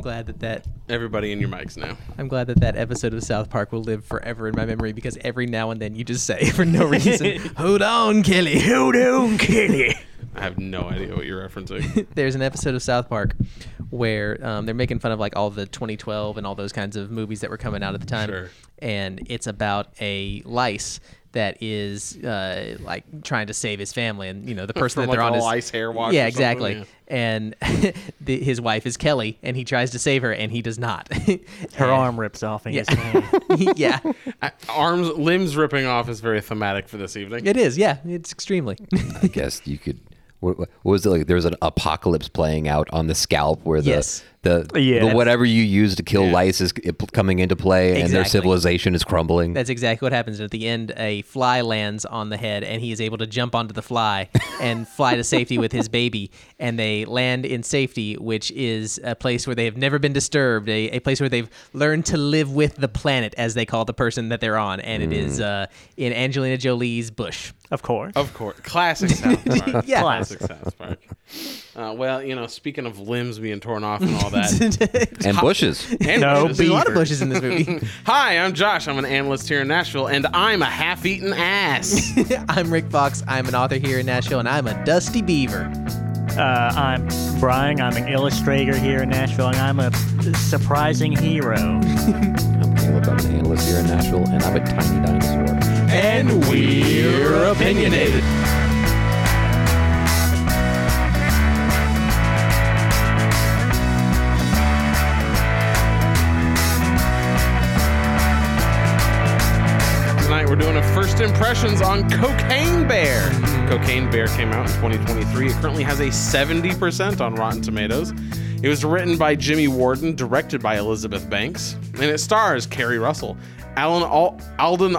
glad that Everybody in your mics now. I'm glad that episode of South Park will live forever in my memory because every now and then you just say for no reason, "Hold on, Kelly. Hold on, Kelly." I have no idea what you're referencing. There's an episode of South Park where they're making fun of like all the 2012 and all those kinds of movies that were coming out at the time. Sure. And it's about a lice that is like trying to save his family, and the person From that they're like on a is lice hair wash. yeah, or something, exactly. yeah. And his wife is Kelly, and he tries to save her, and he does not. Her arm rips off in his hand. Yeah, Limbs ripping off is very thematic for this evening. it is. Yeah, it's extremely. I guess you could. What was it like? There was an apocalypse playing out on the scalp where Yes. the whatever you use to kill lice is coming into play, and their Exactly. civilization is crumbling. That's exactly what happens. At the end, a fly lands on the head, and he is able to jump onto the fly and fly to safety with his baby. And they land in safety, which is a place where they have never been disturbed, a place where they've learned to live with the planet, as they call the person that they're on. And it is in Angelina Jolie's bush. Of course. Of course. Classic South Park. Yeah. Classic South Park. Well, speaking of limbs being torn off and all that. And bushes. And No, bushes. There's a lot of bushes in this movie. Hi, I'm Josh. I'm an analyst here in Nashville, and I'm a half-eaten ass. I'm Rick Fox. I'm an author here in Nashville, and I'm a dusty beaver. I'm Brian. I'm an illustrator here in Nashville, and I'm a surprising hero. I'm Caleb. I'm an analyst here in Nashville, and I'm a tiny dinosaur. And we're opinionated. Tonight we're doing a first impressions on Cocaine Bear. Cocaine Bear came out in 2023. It currently has a 70% on Rotten Tomatoes. It was written by Jimmy Warden, directed by Elizabeth Banks, and it stars Kerry Russell, Alden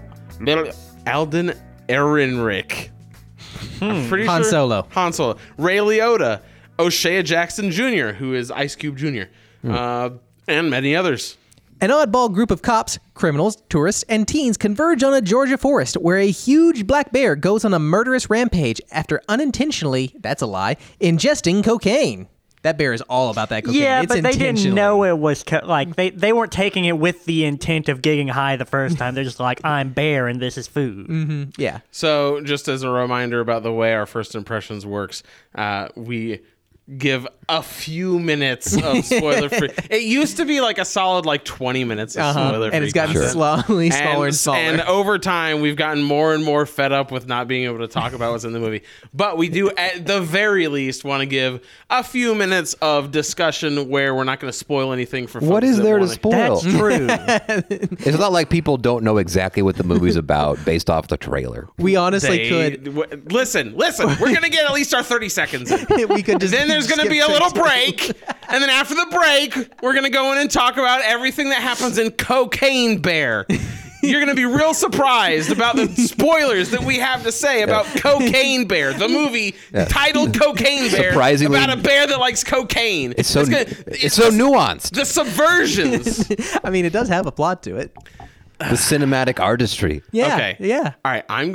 Ehrenreich. I'm pretty Han sure Solo. Han Solo. Ray Liotta, O'Shea Jackson Jr., who is Ice Cube Jr., and many others. An oddball group of cops, criminals, tourists, and teens converge on a Georgia forest where a huge black bear goes on a murderous rampage after unintentionally, that's a lie, ingesting cocaine. That bear is all about that cocaine. Yeah, It's but they didn't intentional. know it was they weren't taking it with the intent of getting high the first time. They're just like, I'm Bear and this is food. Yeah. So, just as a reminder about the way our first impressions works, we give a few minutes of spoiler free. It used to be like a solid 20 minutes of spoiler free. And it's gotten content. slowly smaller and smaller. And over time, we've gotten more and more fed up with not being able to talk about what's in the movie. But we do, at the very least, want to give a few minutes of discussion where we're not going to spoil anything for folks What is that there to wanna- spoil? That's true. It's not like people don't know exactly what the movie's about based off the trailer. We honestly could. Listen. We're going to get at least our 30 seconds in. We could just. Then there's going to skip be a little 30 break. And then after the break, we're going to go in and talk about everything that happens in Cocaine Bear. You're going to be real surprised about the spoilers that we have to say about Cocaine Bear, the movie titled Cocaine Bear, Surprisingly- about a bear that likes cocaine. It's so the- nuanced. The subversions. I mean, it does have a plot to it. The cinematic artistry. Yeah. Okay. Yeah. All right. I'm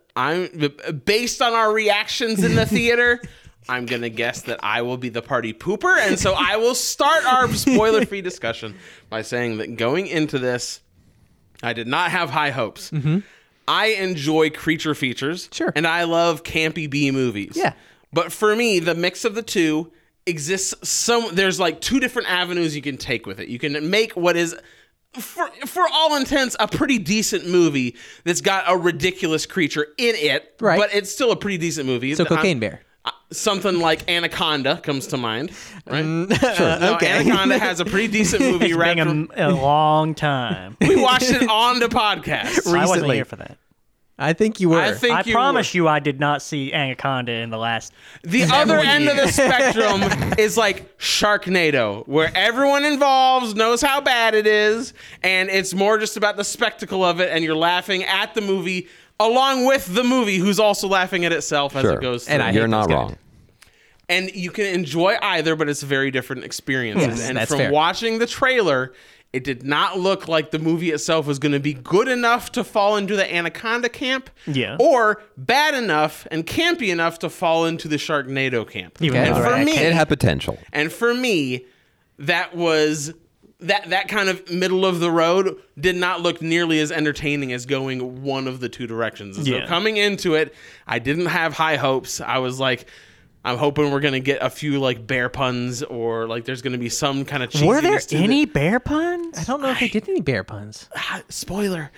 based on our reactions in the theater, I'm going to guess that I will be the party pooper. And so I will start our spoiler free discussion by saying that going into this, I did not have high hopes. I enjoy creature features. Sure. And I love campy B movies. Yeah. But for me, the mix of the two exists. There's two different avenues you can take with it. You can make what is, for all intents, a pretty decent movie that's got a ridiculous creature in it. Right. But it's still a pretty decent movie. So Cocaine Bear. Something like Anaconda comes to mind, right? Sure. No, Okay. Anaconda has a pretty decent movie. It's wrapped been a long time. we watched it on the podcast. I wasn't Recently. here for that. I think you were. I promise you I did not see Anaconda in the last The other end of the spectrum is like Sharknado, where everyone involved knows how bad it is, and it's more just about the spectacle of it, and you're laughing at the movie along with the movie, who's also laughing at itself as it goes through. And I hate You're those not guys. wrong. And you can enjoy either, but it's very different experiences. Yes, and that's from fair. watching the trailer, it did not look like the movie itself was going to be good enough to fall into the Anaconda camp, Yeah. or bad enough and campy enough to fall into the Sharknado camp. Even Okay. though And for they're me, It had potential. And for me, that was that kind of middle of the road did not look nearly as entertaining as going one of the two directions. And so coming into it, I didn't have high hopes. I was like, I'm hoping we're gonna get a few like bear puns, or like there's gonna be some kind of cheesiness. Were there to any bear puns? I don't know if they did any bear puns. Spoiler.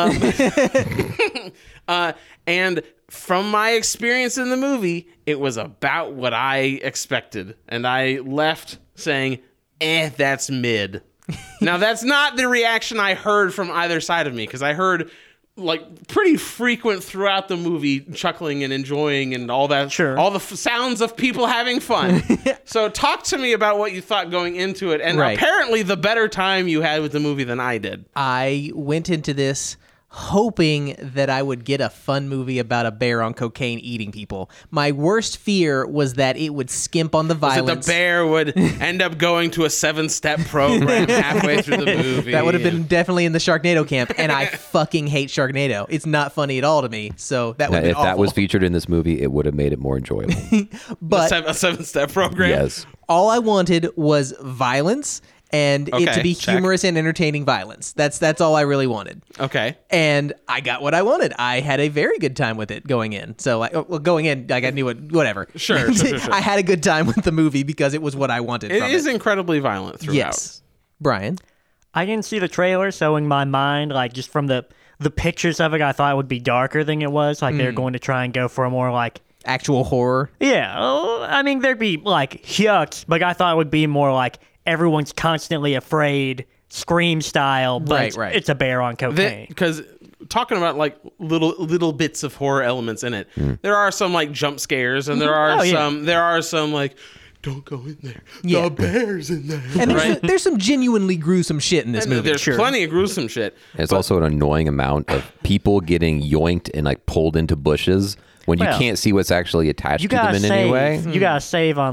And from my experience in the movie, it was about what I expected, and I left saying, that's mid. Now, that's not the reaction I heard from either side of me, because I heard like pretty frequent throughout the movie chuckling and enjoying and all that. Sure. All the sounds of people having fun. So talk to me about what you thought going into it, and apparently the better time you had with the movie than I did. I went into this hoping that I would get a fun movie about a bear on cocaine eating people. My worst fear was that it would skimp on the violence. That the bear would end up going to a 7-step program halfway through the movie. That would have been definitely in the Sharknado camp, and I fucking hate Sharknado. It's not funny at all to me, so that would have been If that awful. was featured in this movie, it would have made it more enjoyable. But a 7-step program. Yes. all I wanted was violence, and it to Okay, be check. humorous and entertaining violence. That's all I really wanted. Okay. And I got what I wanted. I had a very good time with it going in. So, going in, like I knew it. Whatever. Sure. I had a good time with the movie because it was what I wanted. It from is it. incredibly violent throughout. Yes, Brian. I didn't see the trailer, so in my mind, like just from the pictures of it, I thought it would be darker than it was. Like they're going to try and go for a more like, Actual horror. yeah, I mean there'd be like yucks, but I thought it would be more like everyone's constantly afraid, Scream style, but Right. it's a bear on cocaine. Because talking about like little bits of horror elements in it, there are some like jump scares, and there are some like, don't go in there. Yeah. The bear's in there. And right? there's some genuinely gruesome shit in this movie. There's plenty of gruesome shit. It's also an annoying amount of people getting yoinked and like pulled into bushes when you Well, can't see what's actually attached You to them gotta in save. any way. You gotta save on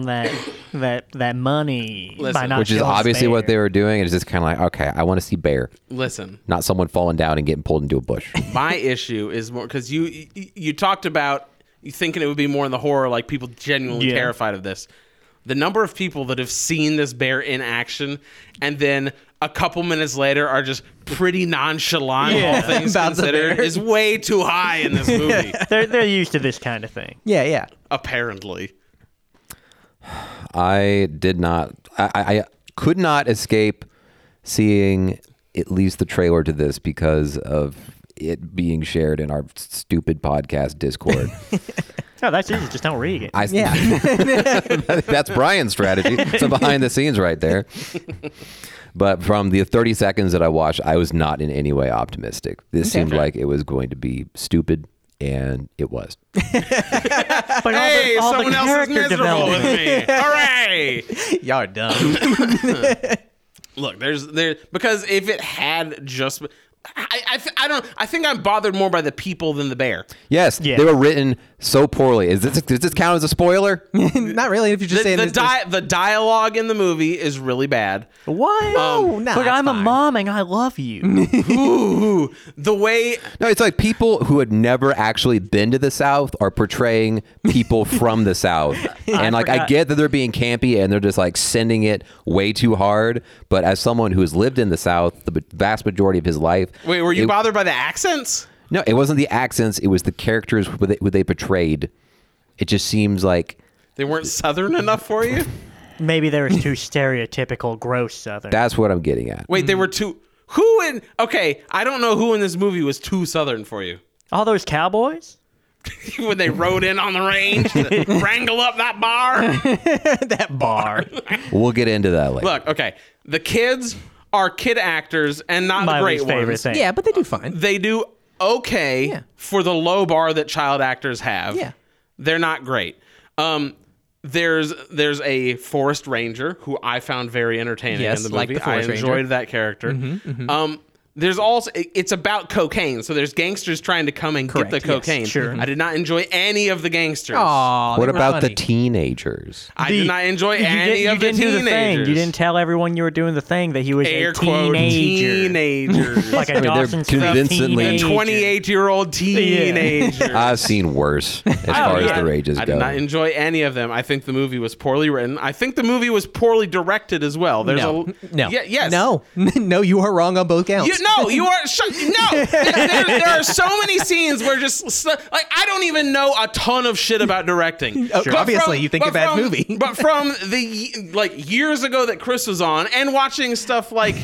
that money by Listen, not Which is killing obviously bear. what they were doing. It's just kind of like, okay, I want to see bear, Listen, not someone falling down and getting pulled into a bush. my issue is more because you talked about you thinking it would be more in the horror, like people genuinely Yeah. terrified of this. The number of people that have seen this bear in action and then a couple minutes later are just pretty nonchalant, all things About the considered, bear. is way too high in this movie. They're used to this kind of thing. Yeah. Apparently. I did not. I could not escape seeing at least the trailer to this because of it being shared in our stupid podcast Discord. Oh, that's easy. Just don't read it. That's Brian's strategy. Some behind the scenes right there. But from the 30 seconds that I watched, I was not in any way optimistic. This seemed like it was going to be stupid, and it was. But Hey, all the someone else is character miserable with development. me. Hooray! Y'all are dumb. Look, there because if it had just I think I'm bothered more by the people than the bear. Yes, Yeah. they were written so poorly. Does this count as a spoiler? Not really. If you're just saying The dialogue in the movie is really bad. What? No, but it's I'm a fine. mom and I love you. Ooh, the way No, it's like people who had never actually been to the South are portraying people from the South. And like I forgot. get that they're being campy and they're just like sending it way too hard. But as someone who has lived in the South the vast majority of his life. wait, were you it- bothered by the accents? No, it wasn't the accents. It was the characters who they portrayed. It just seems like They weren't Southern enough for you? Maybe they were too stereotypical, gross Southern. that's what I'm getting at. Wait, they were too. Who in? Okay, I don't know who in this movie was too Southern for you. All those cowboys? When they rode in on the range to wrangle up that bar. that bar. We'll get into that later. Look, okay, the kids are kid actors and not My the great least favorite ones. thing. Yeah, but they do fine. They do okay Yeah. for the low bar that child actors have. Yeah. They're not great. There's a forest ranger who I found very entertaining Yes, in the like movie. the forest I enjoyed ranger. that character. there's also it's about cocaine. So there's gangsters trying to come and Correct, get the yes, cocaine. sure. I did not enjoy any of the gangsters. Aw, What they were about the funny. teenagers? I did not enjoy any you of the didn't do the thing. teenagers. You didn't tell everyone you were doing the thing that he was Air a quote teenager. teenagers. Like a mean, they're Dawson Smith convincingly- a teenager. 28-year-old teenager. I've seen worse as far as the rages I go. did not enjoy any of them. I think the movie was poorly written. I think the movie was poorly directed as well. There's No. Yes. No. No, you are wrong on both counts. You are. No. There are so many scenes where I don't even know a ton of shit about directing. Sure. Obviously, you think a bad movie. But from the years ago that Chris was on, and watching stuff like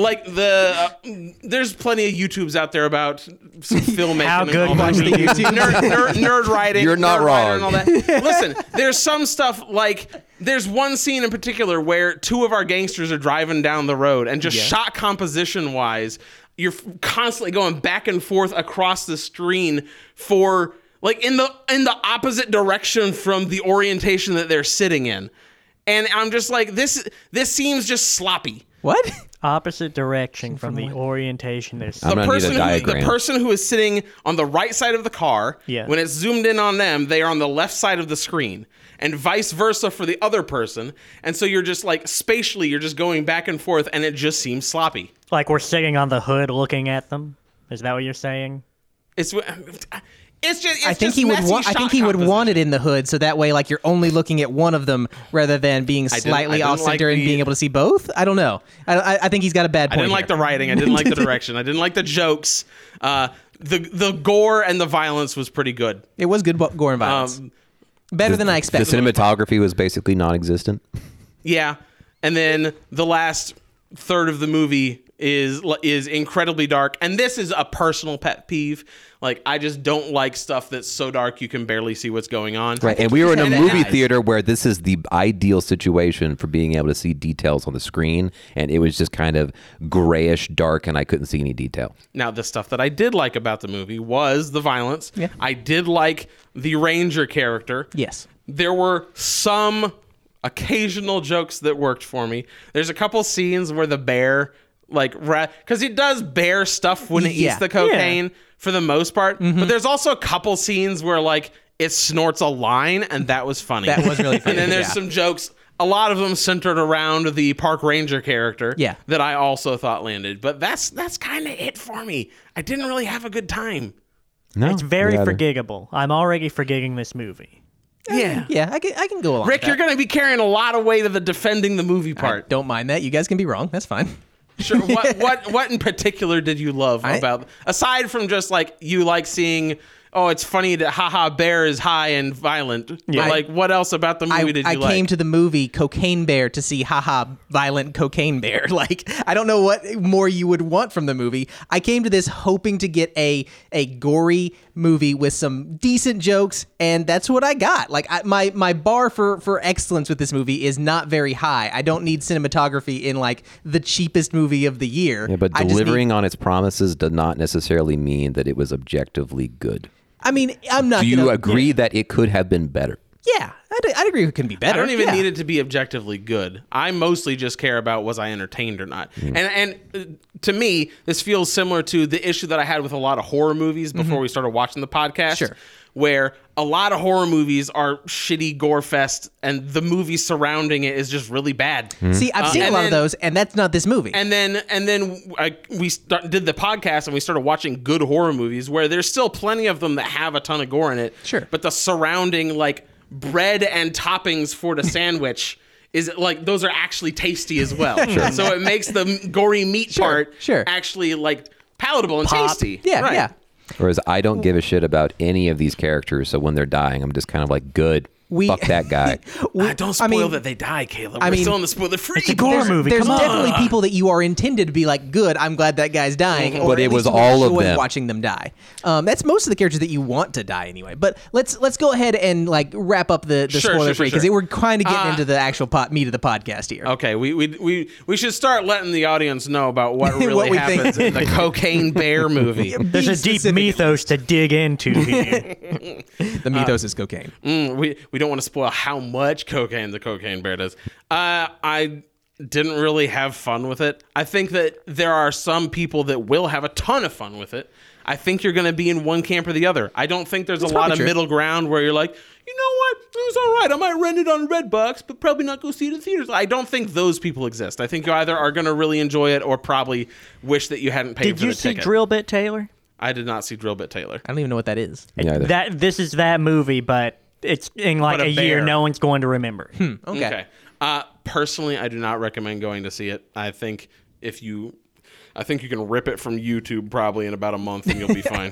there's plenty of YouTubes out there about some filmmaking. How and good all that was the shit. YouTube? Nerd writing. You're not nerd writer wrong. and all that. Listen, there's some stuff like. There's one scene in particular where two of our gangsters are driving down the road, and just shot composition wise, you're constantly going back and forth across the screen for like in the opposite direction from the orientation that they're sitting in. And I'm just like, this seems just sloppy. What? Opposite direction from the orientation. There's I'm gonna need a The diagram. person who is sitting on the right side of the car, Yeah. when it's zoomed in on them, they are on the left side of the screen. And vice versa for the other person. And so you're just like, spatially, you're just going back and forth, and it just seems sloppy. like we're sitting on the hood looking at them. Is that what you're saying? It's just. I think he would. I think he would want it in the hood, so that way, like you're only looking at one of them rather than being slightly didn't off center like and the- being able to see both. I don't know. I think he's got a bad I point. didn't like the writing. I didn't like the direction. I didn't like the jokes. The gore and the violence was pretty good. It was good gore and violence. Better than I The expected. cinematography was basically non-existent. Yeah, and then the last third of the movie is incredibly dark, and this is a personal pet peeve. Like, I just don't like stuff that's so dark you can barely see what's going on. Right, and we were in a said movie eyes. theater where this is the ideal situation for being able to see details on the screen, and it was just kind of grayish dark, and I couldn't see any detail. Now, the stuff that I did like about the movie was the violence. Yeah. I did like the ranger character. Yes. There were some occasional jokes that worked for me. There's a couple scenes where the bear, because it does bear stuff when it Yeah. eats the cocaine for the most part. Mm-hmm. But there's also a couple scenes where it snorts a line, and that was funny. That was really funny, And then there's yeah. some jokes. A lot of them centered around the park ranger character. Yeah. That I also thought landed. But that's kind of it for me. I didn't really have a good time. No, It's very yeah, forgivable. I'm already forgiving this movie. Yeah. Yeah, I can go along. Rick, with you're that. going to be carrying a lot of weight of the defending the movie I part. don't mind that. You guys can be wrong. That's fine. Sure. What in particular did you love about, aside from just you like seeing, oh, it's funny that haha bear is high and violent. Yeah. But what else about the movie did you I like? came to the movie Cocaine Bear to see haha violent cocaine bear. I don't know what more you would want from the movie. I came to this hoping to get a gory movie with some decent jokes, and that's what I got. My bar for excellence with this movie is not very high. I don't need cinematography in the cheapest movie of the year. Yeah, but I just delivering need- on its promises does not necessarily mean that it was objectively good. I mean, I'm not. Do you gonna, agree that it could have been better? Yeah, I'd agree it can be better. I don't even Yeah. need it to be objectively good. I mostly just care about was I entertained or not. And to me, this feels similar to the issue that I had with a lot of horror movies before we started watching the podcast. Sure. Where a lot of horror movies are shitty gore fest, and the movie surrounding it is just really bad. See, I've seen a and lot then- of those, and that's not this movie. And then we did the podcast, and we started watching good horror movies where there's still plenty of them that have a ton of gore in it. Sure. But the surrounding bread and toppings for the sandwich is those are actually tasty as well. Sure. So it makes the gory meat part sure. actually palatable and tasty. yeah, Right. yeah. Whereas I don't give a shit about any of these characters, so when they're dying, I'm just kind of good. Fuck that guy. Don't spoil that they die, Caleb. We're still in the spoiler free. It's a gore movie. There's Come on. definitely people that you are intended to be good. I'm glad that guy's dying. Or But at it was least you all of enjoy them. watching them die. That's most of the characters that you want to die anyway. But let's go ahead and wrap up the spoiler free because we're kind of getting into the actual meat of the podcast here. Okay, we should start letting the audience know about what really What we think. happens in the Cocaine Bear movie. There's a deep mythos to dig into here. The mythos is cocaine. We don't want to spoil how much cocaine the Cocaine Bear does. I didn't really have fun with it. I think that there are some people that will have a ton of fun with it. I think you're going to be in one camp or the other. I don't think there's a lot of middle ground where you're like, you know what? It was all right. I might rent it on Redbox, but probably not go see it in theaters. I don't think those people exist. I think you either are going to really enjoy it or probably wish that you hadn't paid for the ticket. Did you see Drill Bit Taylor? I did not see Drill Bit Taylor. I don't even know what that is. This is that movie, but it's in like a year no one's going to remember. Okay. Personally, I do not recommend going to see it. I think you can rip it from YouTube probably in about a month and you'll be fine.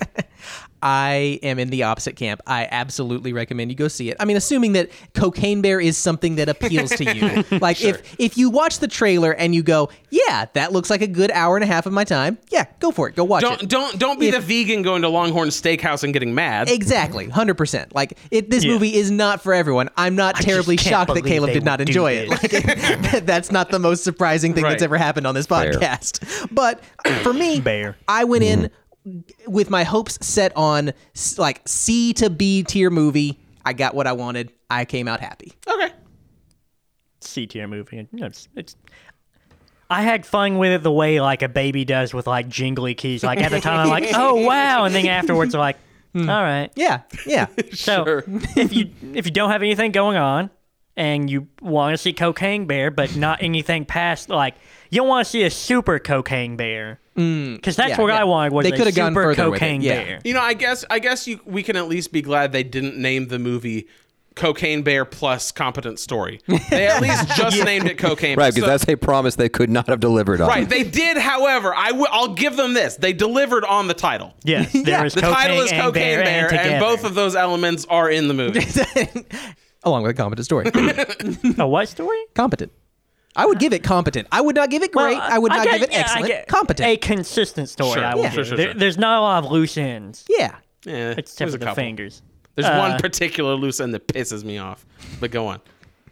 I am in the opposite camp. I absolutely recommend you go see it. I mean, assuming that Cocaine Bear is something that appeals to you. Like, Sure. if you watch the trailer and you go, yeah, that looks like a good hour and a half of my time, yeah, go for it. Go watch it. Don't be the vegan going to Longhorn Steakhouse and getting mad. Exactly, 100%. Like, this movie is not for everyone. I'm not terribly can't shocked that believe Caleb they did not would do enjoy it. Like, that's not the most surprising thing that's Right. ever happened on this podcast. But for me, Bear. I went in with my hopes set on like C to B tier movie. I got what I wanted. I came out happy. Okay. C-tier movie. It's I had fun with it the way like a baby does with like jingly keys. Like at the time I'm like, oh wow, and then afterwards I'm like, all right. Yeah. So Sure. if you don't have anything going on and you want to see Cocaine Bear, but not anything past like you don't want to see a super Cocaine Bear because that's Yeah, what yeah. I wanted was They a could have gone super further with it, Cocaine yeah. Bear. You know, I guess we can at least be glad they didn't name the movie Cocaine Bear plus Competent Story. They at least just named it Cocaine Bear. Right, because that's a promise they could not have delivered on. Right, they did, however, I'll give them this. They delivered on the title. Yes, there is The cocaine title is and Cocaine Bear, and together. both of those elements are in the movie. Along with a competent story. A what story? Competent. I would give it competent. I would not give it great. I would not give it excellent. Competent. A consistent story. Sure. I will Yeah. give. Sure. There's not a lot of loose ends. Yeah. Yeah, It's there's tip a of the couple. fingers. There's one particular loose end that pisses me off. But go on.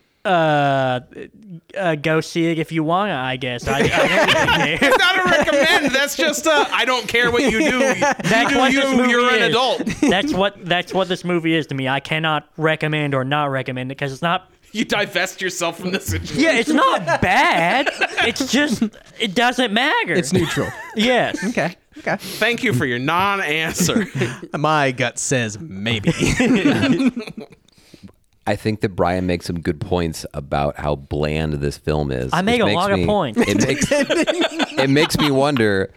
Go see it if you want. I guess. I don't really care. It's not a recommend. That's just I don't care what you do. That's what this movie You're an is. adult. That's what this movie is to me. I cannot recommend or not recommend it because it's not. You divest yourself from this situation. Yeah, it's not bad. It's just it doesn't matter. It's neutral. Yes. Okay. Thank you for your non-answer. My gut says maybe. I think that Brian makes some good points about how bland this film is. I make which a makes lot of points. It makes me wonder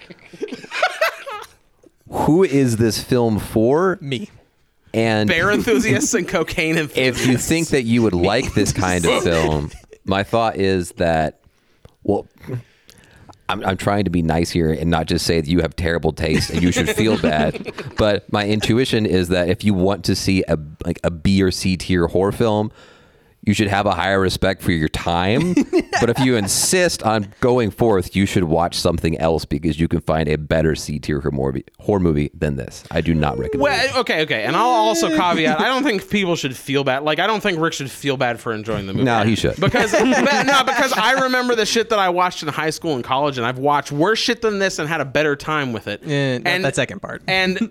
who is this film for? Me. And Bear enthusiasts and cocaine enthusiasts. if you think that you would like this kind of film, my thought is that, well, I'm trying to be nice here and not just say that you have terrible taste and you should feel bad. But my intuition is that if you want to see a B or C tier horror film, you should have a higher respect for your time. But if you insist on going forth, you should watch something else because you can find a better C tier horror movie than this. I do not recommend it. Well, okay. And I'll also caveat, I don't think people should feel bad. Like, I don't think Rick should feel bad for enjoying the movie. No, he should. Because I remember the shit that I watched in high school and college, and I've watched worse shit than this and had a better time with it. Not that second part. And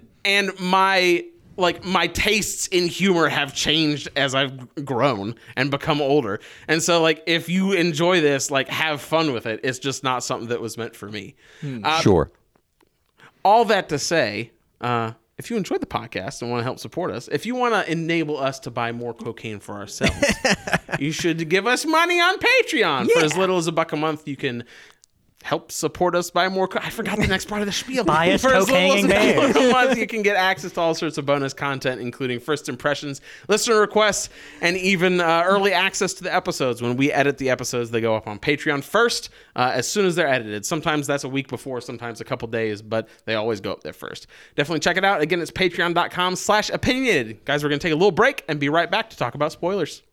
my tastes in humor have changed as I've grown and become older. And so, like, if you enjoy this, like, have fun with it. It's just not something that was meant for me. Sure. All that to say, if you enjoyed the podcast and want to help support us, if you want to enable us to buy more cocaine for ourselves, you should give us money on Patreon. For as little as $1 a month, you can help support us buy more. I forgot the next part of the spiel. Buy us For as little as cocaine and $1 a month, you can get access to all sorts of bonus content, including first impressions, listener requests, and even early access to the episodes. When we edit the episodes, they go up on Patreon first, as soon as they're edited. Sometimes that's a week before, sometimes a couple days, but they always go up there first. Definitely check it out. Again, it's patreon.com/opinionated. Guys, we're going to take a little break and be right back to talk about spoilers.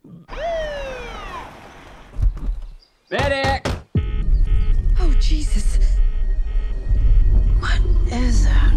Medic! Oh, Jesus. What is that?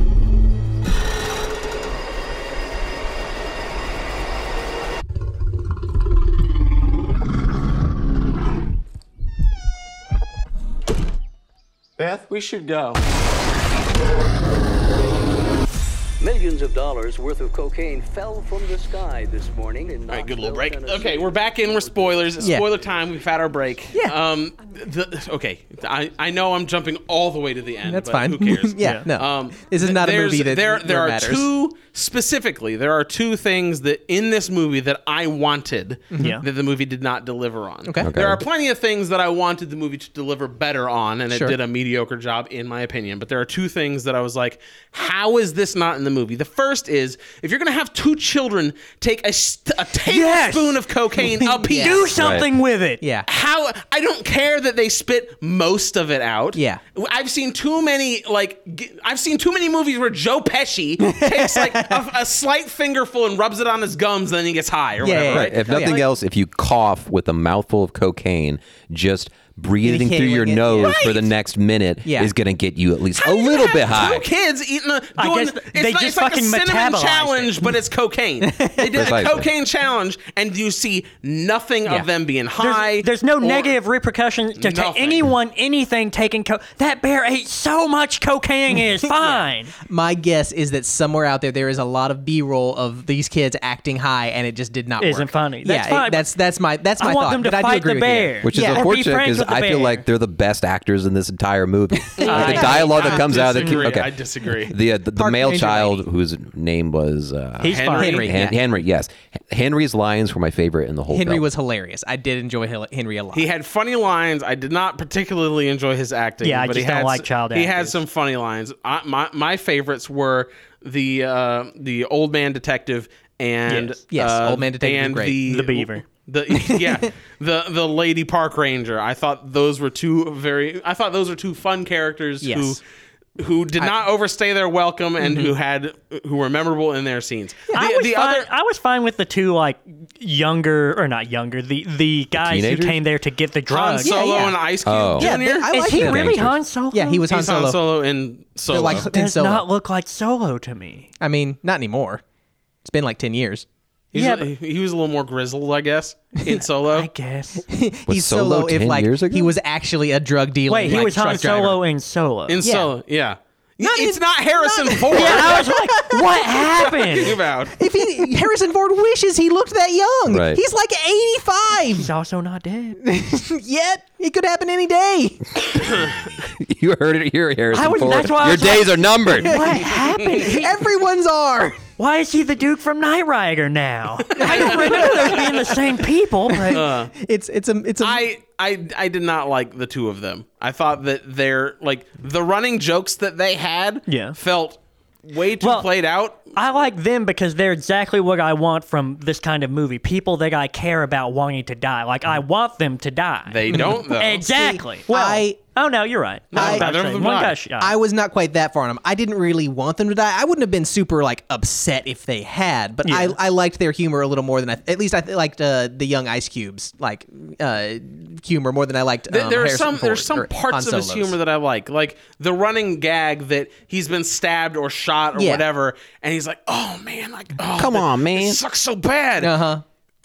Beth, we should go. Millions of dollars worth of cocaine fell from the sky this morning in All right, good little Knoxville, break. Tennessee. Okay, we're back in. We're spoilers. It's Yeah. spoiler time. We've had our break. Yeah. Okay. I know I'm jumping all the way to the end. That's but fine. Who cares? Yeah, no. This is not a there's- movie that there are matters. there are two things that in this movie that I wanted Yeah. that the movie did not deliver on. Okay. There are plenty of things that I wanted the movie to deliver better on, and Sure. it did a mediocre job in my opinion. But there are two things that I was like, how is this not in the movie? The first is if you're going to have two children take a tablespoon of cocaine a piece. Do something with it. Yeah. How I don't care that they spit most of it out. Yeah. I've seen too many movies where Joe Pesci takes like a slight fingerful and rubs it on his gums, and then he gets high or whatever. yeah, Right? If nothing else, if you cough with a mouthful of cocaine, just breathing through your Inhaling it, nose yeah. for the next minute Yeah. is going to get you at least How a do you little have bit high. Two kids eating I doing. guess they It's just like a fucking cinnamon metabolized challenge, but it's cocaine. They did a Precisely. cocaine challenge, and you see nothing Yeah. of them being high. There's no or- negative repercussions to Nothing. anything taking that bear ate so much cocaine is fine. My guess is that somewhere out there is a lot of B-roll of these kids acting high, and it just did not Isn't work. funny. That's yeah, fine, that's my I thought. want them to but I do fight agree the with you there. bear. Which is Yeah. Or be unfortunate friends because with the I feel bear. like they're the best actors in this entire movie. the I- dialogue that comes out of the disagree. okay. I disagree. The Park male Ranger child lady. whose name was He's fine. Henry. Yeah. Henry. Yes, Henry's lines were my favorite in the whole. Henry film. was hilarious. I did enjoy Henry a lot. He had funny lines. I did not particularly enjoy his acting. Yeah, I but just he don't had like child He had actors. some funny lines. My favorites were the old man detective and Yes. Yes, Old Man Detective is and great. The beaver. The lady park ranger. I thought those were two fun characters Yes. who did not overstay their welcome and who were memorable in their scenes. I was fine with the two like younger or not younger the guys teenagers? who came there to get the Han drugs. Solo yeah. and Ice Cube Oh. Jr. Yeah, I Is like he them. really Gangsters. Han Solo? Yeah, he was Han He's Han Solo. Solo in Solo. They're like in Does Solo. not look like Solo to me. I mean, not anymore. It's been like 10 years. He was a little more grizzled, I guess, in Solo. I guess. He's Solo Solo if 10 like years ago? he was actually a drug dealer. Wait, he was Han Solo in Solo. In Solo, yeah. It's in- not Harrison Ford. yeah, I was like, what happened? about. If Harrison Ford wishes he looked that young. Right. He's like 85 He's also not dead. yet. It could happen any day. You heard it here, Harrison Ford. that's why I Your was days are numbered. What happened? Everyone's are. Why is he the Duke from Knight Rider now? I don't remember those being the same people, but It's a I did not like the two of them. I thought that they're like the running jokes that they had felt way too played out. I like them because they're exactly what I want from this kind of movie. People that I care about wanting to die. Like, I want them to die. They don't though. Exactly. See, well, oh no, you're right. No, I was about neither to of say, them one died. guy shot. I was not quite that far on them. I didn't really want them to die. I wouldn't have been super like upset if they had, but Yeah. I liked their humor a little more than at least I liked the young Ice Cube's like humor more than I liked. There's some Harrison Ford some or parts Han of his Solo's. humor that I like the running gag that he's been stabbed or shot or Yeah. whatever, and he's like, "Oh man, like oh, Come on, man. it sucks so bad." Uh-huh.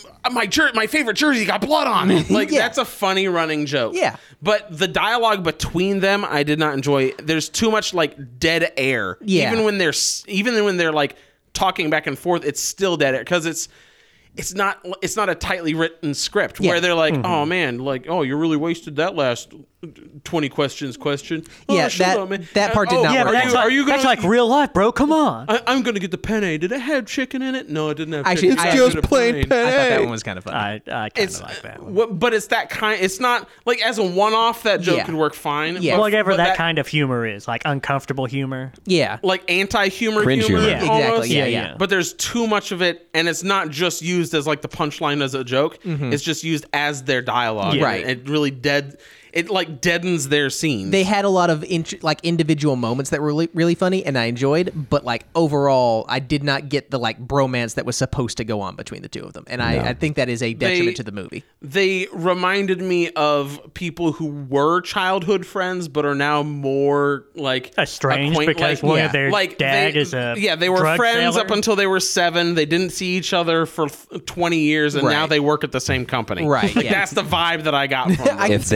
My favorite jersey got blood on it. Like Yeah. that's a funny running joke. Yeah. But the dialogue between them, I did not enjoy. There's too much like dead air. Yeah. Even when they're like talking back and forth, it's still dead air because it's not a tightly written script Yeah. where they're like, oh man, like you really wasted that last 20 questions question. Oh, Yeah, shut that- up, man. that part did not yeah, work. but Are you that's gonna, like real life, bro. Come on. I'm gonna get the penne. Did it have chicken in it? No, it didn't have Actually, chicken. it's I just did a plain plain. penne. I thought that one was kind of funny. I kind It's of like that one. but it's that kind. It's not like as a one-off that joke Yeah. could work fine. Yeah. but- Whatever but that kind of humor is, like uncomfortable humor. yeah. like anti-humor Cringe humor. humor. Yeah. Exactly, almost. yeah, yeah. But there's too much of it, and it's not just used as like the punchline as a joke. It's just used as their dialogue. Yeah. Right. It really It like deadens their scenes. They had a lot of like individual moments that were really, really funny, and I enjoyed. But like overall, I did not get the like bromance that was supposed to go on between the two of them, and I think that is a detriment to the movie. They reminded me of people who were childhood friends, but are now more like Estranged because one of their dad is a they were drug friends seller? up until they were 7. They didn't see each other for 20 years, and now Right. they work at the same company. Right, Like yeah. that's the vibe that I got from them. If they had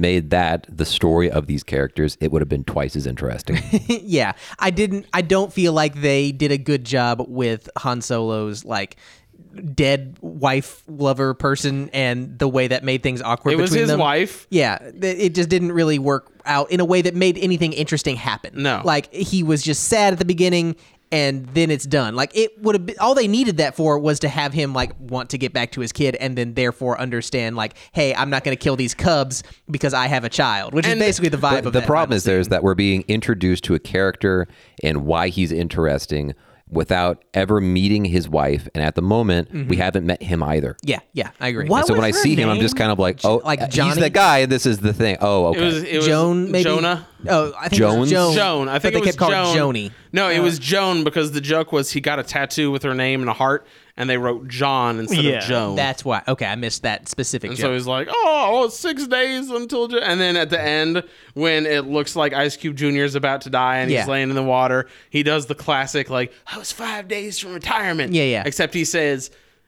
made that the story of these characters, it would have been twice as interesting. Yeah, I don't feel like they did a good job with Han Solo's like dead wife lover person and the way that made things awkward It was between his them. wife. Yeah, it just didn't really work out in a way that made anything interesting happen. No. Like he was just sad at the beginning and then it's done. Like it would have been, all they needed that for was to have him like want to get back to his kid and then therefore understand like, hey, I'm not going to kill these cubs because I have a child, which is basically the vibe of The that problem final is there is scene. that we're being introduced to a character and why he's interesting without ever meeting his wife, and at the moment we haven't met him either. Yeah, I agree. What And so when I was her see him, I'm name? just kind of like, oh, like he's Johnny? the guy, and this is the thing. Oh, okay. It was Joan, maybe? Jonah. Oh, I think Jones? it was Joan. I think but it they was kept calling Joan. Joni. No, it was Joan because the joke was he got a tattoo with her name and a heart, and they wrote John instead Yeah, of Joan. That's why. Okay, I missed that specific And joke. so he's like, oh, 6 days until... And then at the end, when it looks like Ice Cube Jr. is about to die and Yeah. he's laying in the water, he does the classic, like, I was 5 days from retirement. Yeah. Except he says,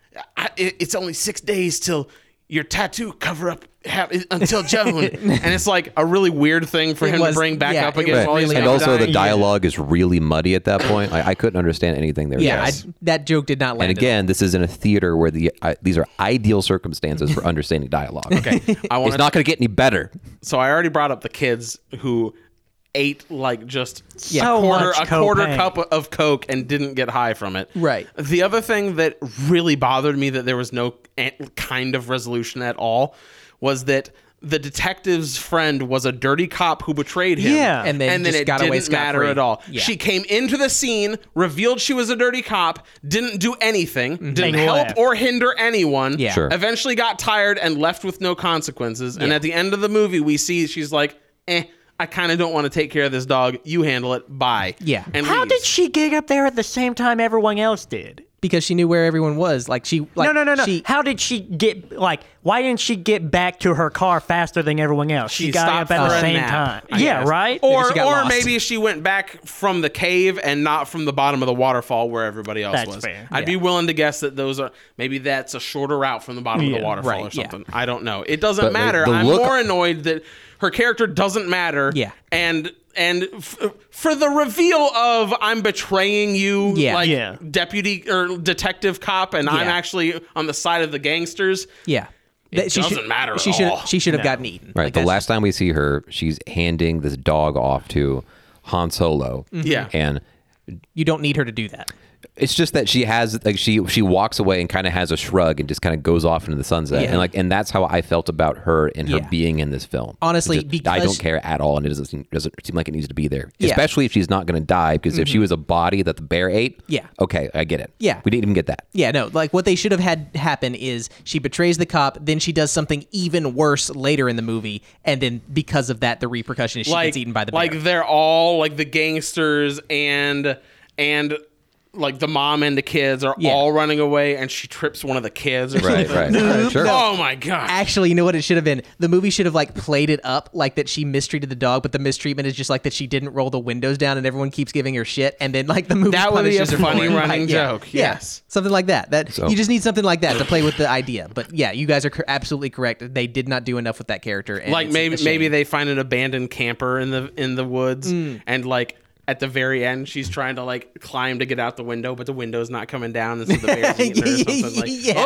it's only 6 days till your tattoo cover-up until Joan. And it's like a really weird thing for him to bring back up again was while he's really And not also the dying. dialogue is really muddy at that point. I couldn't understand anything there. Yeah, was. that joke did not land. And again, this is in a theater where these are ideal circumstances for understanding dialogue. Okay, I wanna- it's not going to get any better. So I already brought up the kids who ate like just So much a quarter cocaine. cup of Coke and didn't get high from it. Right. The other thing that really bothered me that there was no kind of resolution at all was that the detective's friend was a dirty cop who betrayed him. Yeah. And then just it got away didn't matter scot-free. at all. Yeah. She came into the scene, revealed she was a dirty cop, didn't do anything, didn't And help left. or hinder anyone. Yeah. Sure. Eventually got tired and left with no consequences. And at the end of the movie, we see she's like, I kind of don't want to take care of this dog. You handle it. Bye. Yeah. And How leaves. did she get up there at the same time everyone else did? because she knew where everyone was. Like she, like, No. She, How did she get, like, why didn't she get back to her car faster than everyone else? She got stopped up at for the a same nap, time. I Yeah, guess. right? Or she got lost. maybe she went back from the cave and not from the bottom of the waterfall where everybody else That's was. fair. I'd be willing to guess that those are maybe that's a shorter route from the bottom of the Yeah, waterfall right, or yeah. something. I don't know. It doesn't But, like, matter. the I'm look- more annoyed that her character doesn't matter. Yeah. And for the reveal of I'm betraying you, Yeah. like Yeah. deputy or detective cop, and I'm Yeah. actually on the side of the gangsters. yeah. It doesn't matter at She should. all. She should have gotten eaten. Right. Like, the that's- last time we see her, she's handing this dog off to Han Solo. Yeah. And you don't need her to do that. it's just that she has like she walks away and kind of has a shrug and just kind of goes off into the sunset. Yeah. And that's how I felt about her and her Yeah. being in this film. Honestly, It's just, I because- don't care at all, and it doesn't seem like it needs to be there. Yeah. Especially if she's not going to die, because if she was a body that the bear ate, Yeah. okay, I get it. Yeah. We didn't even get that. Yeah, no, like what they should have had happen is she betrays the cop, then she does something even worse later in the movie, and then because of that, the repercussion is she gets eaten by the bear. Like they're all like the gangsters and like the mom and the kids are Yeah. all running away, and she trips one of the kids or Right, something. right. Sure. Oh my god! Actually, you know what it should have been? The movie should have like played it up like that she mistreated the dog, but the mistreatment is just like that she didn't roll the windows down and everyone keeps giving her shit, and then like the movie That would be a punishes her for funny it. running Like, yeah. joke, Yeah. yes. Something like that. So- You just need something like that to play with the idea. But yeah, you guys are absolutely correct. They did not do enough with that character. And Like it's a shame. maybe they find an abandoned camper in the woods, Mm. and like. At the very end, she's trying to like climb to get out the window, but the window's not coming down, and so the bear's eating her or something. Like, Yeah.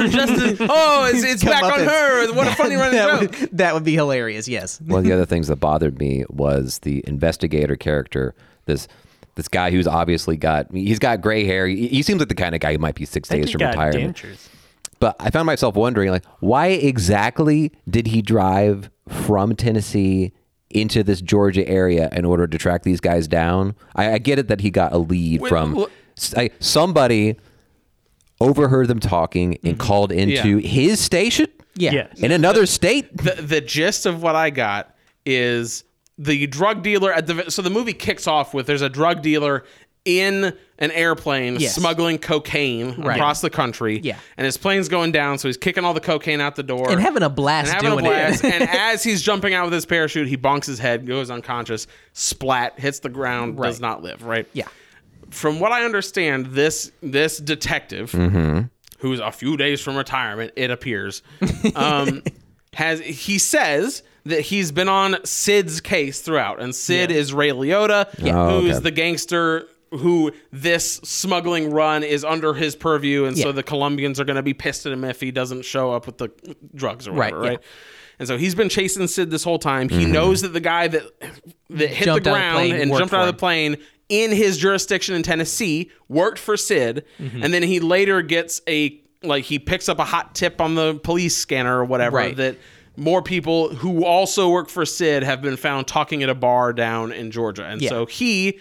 it's back on her. What a funny running joke. That would be hilarious. Yes. One of the other things that bothered me was the investigator character. This guy who's obviously he's got gray hair. He seems like the kind of guy who might be 6 I think days he from got retirement. dentures. But I found myself wondering, like, why exactly did he drive from Tennessee into this Georgia area in order to track these guys down? I get it that he got a lead from somebody overheard them talking and called into his station Yeah. Yes. in another state. The gist of what I got is the drug dealer so the movie kicks off with there's a drug dealer in an airplane Yes. smuggling cocaine Right. across the country. Yeah. And his plane's going down, so he's kicking all the cocaine out the door. And having a blast and having doing a blast. it. And as he's jumping out with his parachute, he bonks his head, goes unconscious, splat, hits the ground, does Right. not live, right? Yeah. From what I understand, this detective, who's a few days from retirement, it appears, he says that he's been on Sid's case throughout, and Sid is Ray Liotta, Oh, who's okay. the gangster who this smuggling run is under his purview, and so Yeah. the Colombians are going to be pissed at him if he doesn't show up with the drugs or whatever, Right, right? And so he's been chasing Sid this whole time. He Mm-hmm. knows that the guy that hit Jumped the out of the ground plane and worked jumped out of for the plane in his jurisdiction in Tennessee worked for Sid, Mm-hmm. and then he later gets he picks up a hot tip on the police scanner or whatever Right. that more people who also work for Sid have been found talking at a bar down in Georgia, and Yeah. so he.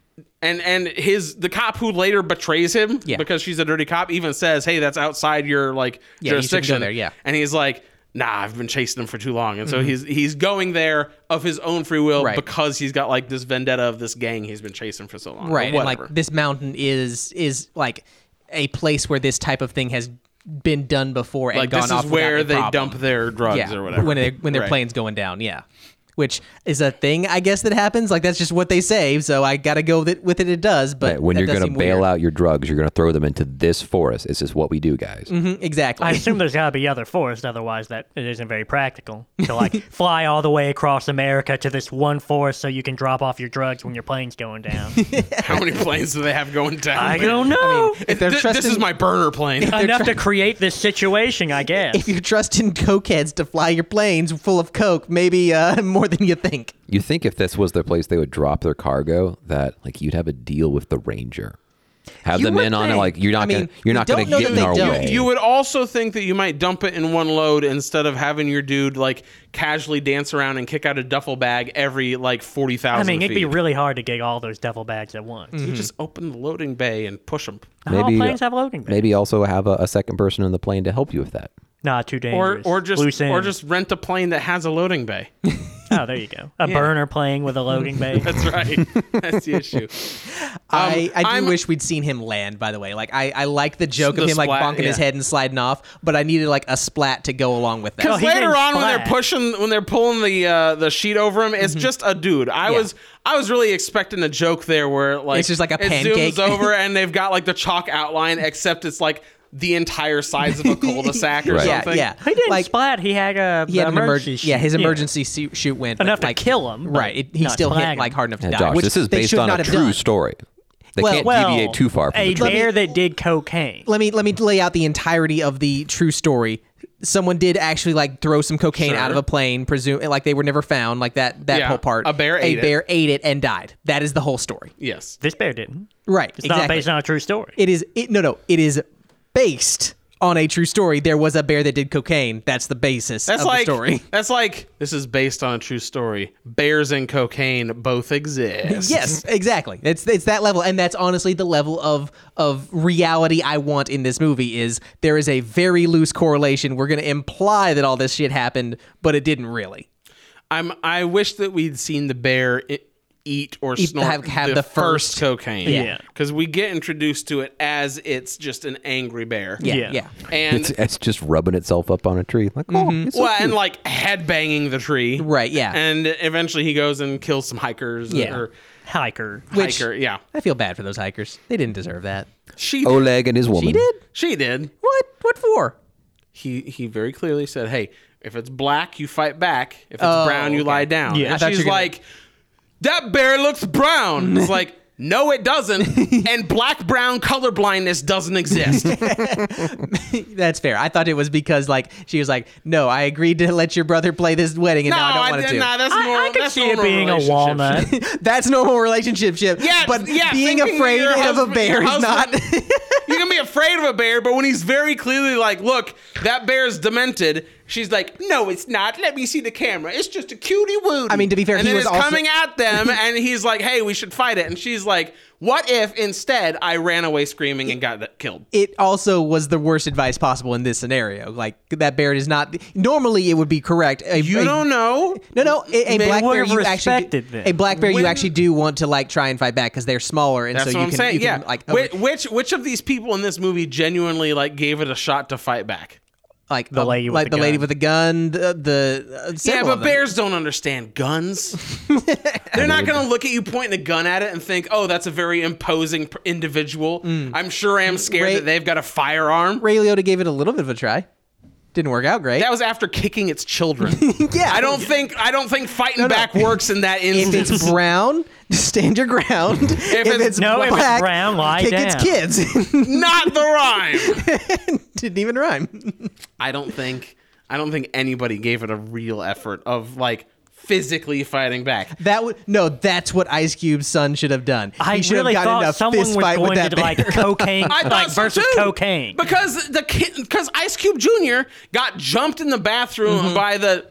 And the cop who later betrays him because she's a dirty cop even says, "Hey, that's outside your you shouldn't go jurisdiction." there, yeah. And he's like, "Nah, I've been chasing him for too long." And so he's going there of his own free will Right. because he's got like this vendetta of this gang he's been chasing for so long. or Right, and like whatever. this mountain is like a place where this type of thing has been done before and Like gone this off is where without a they problem. dump their drugs or whatever. when their Right. plane's going down. Yeah, which is a thing I guess that happens. Like that's just what they say. So I gotta go with it. It does, but Right, when that you're does going to seem bail weird. out your drugs, you're going to throw them into this forest. This is what we do, guys. Exactly. I assume there's got to be other forests, otherwise that it isn't very practical to like fly all the way across America to this one forest so you can drop off your drugs when your plane's going down. How many planes do they have going down? I don't know. if they're This trusting, is my burner plane. Enough to create this situation, I guess. if you're trusting cokeheads to fly your planes full of coke, maybe more than you think. You think if this was the place they would drop their cargo, that like you'd have a deal with the ranger, have You them would in on it. think. Like you're not I mean, going to you're we not going don't to know get that in they our don't. way. You would also think that you might dump it in one load instead of having your dude like casually dance around and kick out a duffel bag every like 40,000 I mean, it'd be feet. really hard to get all those devil bags at once. You just open the loading bay and push them. Not all Maybe- planes have loading bays. Maybe also have a second person in the plane to help you with that. Nah, too dangerous. Or Loose ends. just rent a plane that has a loading bay. Oh, there you go. A burner plane with a loading bay. That's right. That's the issue. I do I'm- wish we'd seen him land, by the way. Like I like the joke The of him like splat, bonking his yeah. head and sliding off, but I needed like a splat to go along with that. Because he later didn't on, splat. when they're pulling the sheet over him, it's just a dude. I was really expecting a joke there where like It's just like a it pancake. zooms over and they've got like the chalk outline, except it's like the entire size of a cul-de-sac or Right. something. Yeah. He didn't Like, splat. He had a he had an emergency emergency. Yeah, his shoot. emergency shoot went Enough but, like, to kill him. but Right, he not still flag hit him. like hard enough to Yeah, die. Josh, which this is they based should on not a have true done. story. They Well- can't Well, deviate too far from A the truth. bear that did cocaine. Let me lay out the entirety of the true story. Someone did actually like throw some cocaine Sure. out of a plane, presume like they were never found, like that Yeah, whole part. a bear ate it. ate it and died. That is the whole story. Yes. This bear didn't. Right. It's not based on a true story. It is it is based on a true story. There was a bear that did cocaine. That's the basis That's of like the story. that's like this is based on a true story. Bears and cocaine both exist. Yes, exactly. It's that level, and that's honestly the level of reality I want in this movie. Is there is a very loose correlation. We're going to imply that all this shit happened, but it didn't really. I wish that we'd seen the bear eat or snort have the the first- cocaine. Yeah. Because we get introduced to it as it's just an angry bear. Yeah. And It's just rubbing itself up on a tree. Like, oh, it's so well, cute. and like headbanging the tree. Right, yeah. And eventually he goes and kills some hikers. Yeah. Or Hiker. Which- hiker. Yeah. I feel bad for those hikers. They didn't deserve that. She Oleg and his woman. She did? She did. What? What for? He very clearly said, "Hey, if it's black, you fight back. If it's brown, you okay. lie down." Yeah, I and thought she's you were gonna- like, "That bear looks brown." It's like, no, it doesn't. And black-brown color blindness doesn't exist. That's fair. I thought it was because like she was like, "No, I agreed to let your brother play this wedding, and No, now I don't want to." nah, that's I normal. could that's see it normal being a relationship walnut. shit. That's normal relationship ship. Yeah, but yeah, being thinking afraid your of a husband- bear your is not. husband- You can be afraid of a bear, but when he's very clearly like, "Look, that bear's demented," she's like, "No, it's not. Let me see the camera. It's just a cutie woo." I mean, to be fair, and he then was it's also- coming at them, and he's like, "Hey, we should fight it." And she's like, "What if instead I ran away screaming and got killed?" It also was the worst advice possible in this scenario. Like that bear is not. Normally, it would be correct. You don't know. No. A They black bear, would've you actually. respected them. A black bear, you When- actually do want to like try and fight back because they're smaller, and That's so what you I'm can. saying. You Yeah. can, like Which of these people in this movie genuinely like gave it a shot to fight back? like The lady with like the the lady gun. with the gun. The Yeah, several but of them. bears don't understand guns. They're not going to look at you pointing a gun at it and think, "Oh, that's a very imposing individual." I'm sure I am scared Ray- that they've got a firearm. Ray Liotta gave it a little bit of a try. Didn't work out great. That was after kicking its children. Yeah. I don't think fighting back works in that If instance. it's brown, stand your ground. If it's- No, if it's black, brown, lie kick down. its kids. Not the rhyme. Didn't even rhyme. I don't think anybody gave it a real effort of like physically fighting back. That's what Ice Cube's son should have done. I He should really have gotten in thought a someone was fist fight with going that to like bear. cocaine, I thought like so versus too. cocaine. Because Ice Cube Jr. got jumped in the bathroom by the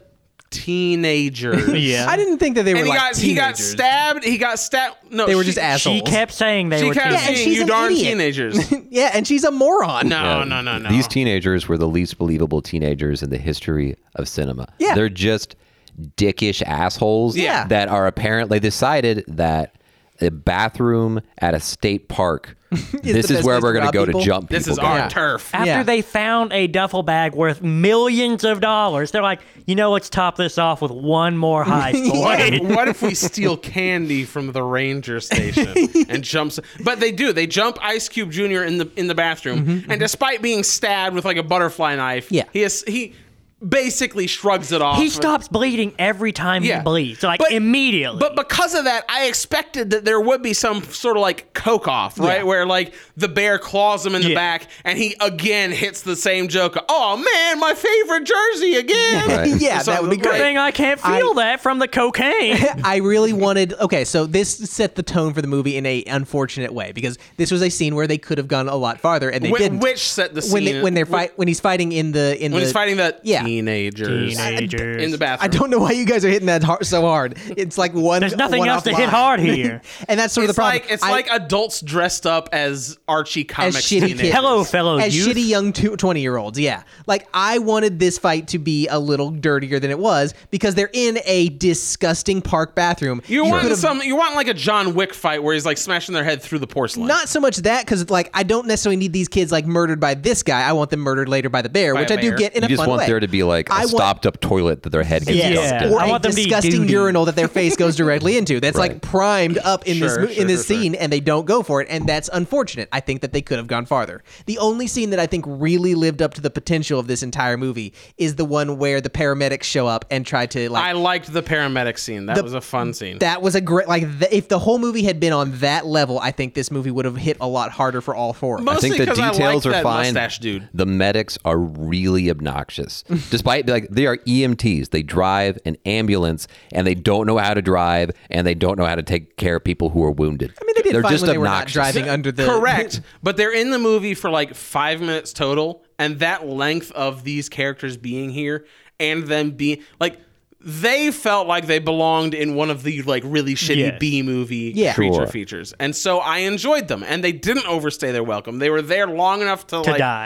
teenagers. Yeah. I didn't think that they were And like he got teenagers. stabbed. He got stabbed. No, They were just assholes. She kept saying they She were kept teenagers. and saying, she's "You an darn idiot." teenagers." Yeah, and she's a moron. No. These teenagers were the least believable teenagers in the history of cinema. Yeah. They're just dickish assholes Yeah. that are apparently decided that a bathroom at a state park, this the is best where place we're to going to rob go people. to jump people This is down. our turf. After Yeah. they found a duffel bag worth millions of dollars, they're like, let's top this off with one more heist. Boy. What if we steal candy from the ranger station and jump? But they do. They jump Ice Cube Jr. in the bathroom, and despite being stabbed with like a butterfly knife, Yeah. he basically shrugs it off. He stops bleeding every time Yeah. he bleeds, like But- immediately. But because of that, I expected that there would be some sort of like coke off, right? Yeah. Where like the bear claws him in the Yeah. back, and he again hits the same joke. Oh man, my favorite jersey again. Right. Yeah, So- that would be Good great. thing I can't feel that from the cocaine. I really wanted. Okay, so this set the tone for the movie in a unfortunate way because this was a scene where they could have gone a lot farther and they didn't. Which set the scene when he's fighting in the when he's fighting the Yeah. teenagers Teenagers. in the bathroom. I don't know why you guys are hitting that so hard. It's like one. There's nothing one else off to hit line. hard here. And that's sort of It's the problem. like it's like adults dressed up as Archie comics shitty teenagers. kids. Hello, fellow as youth. shitty young 20-year-olds. Yeah, like I wanted this fight to be a little dirtier than it was because they're in a disgusting park bathroom. You want could've- you want like a John Wick fight where he's like smashing their head through the porcelain. Not so much that because like I don't necessarily need these kids like murdered by this guy. I want them murdered later by the bear, By which a I do bear. get in You a just fun want way. there to be like a I want- stopped up toilet that their head gets Yes, dumped Yeah. in. or I a want them to eat disgusting doo-doo. urinal that their face goes directly into. That's Right. like primed up in Sure, this sure, scene, and they don't go for it, and that's unfortunate. I think that they could have gone farther. The only scene that I think really lived up to the potential of this entire movie is the one where the paramedics show up and try to like. I liked the paramedic scene. That was a fun scene. That was a great if the whole movie had been on that level, I think this movie would have hit a lot harder for all four. I Mostly think the 'cause I details liked are that fine. mustache dude. The medics are really obnoxious. Despite like they are EMTs, they drive an ambulance and they don't know how to drive and they don't know how to take care of people who are wounded. I mean, they did They're fine just when they were not obnoxious. driving under the Correct. But they're in the movie for like 5 minutes total, and that length of these characters being here and them being like they felt like they belonged in one of the like really shitty Yes. B movie Yeah. creature Sure. features. And so I enjoyed them, and they didn't overstay their welcome. They were there long enough to like die.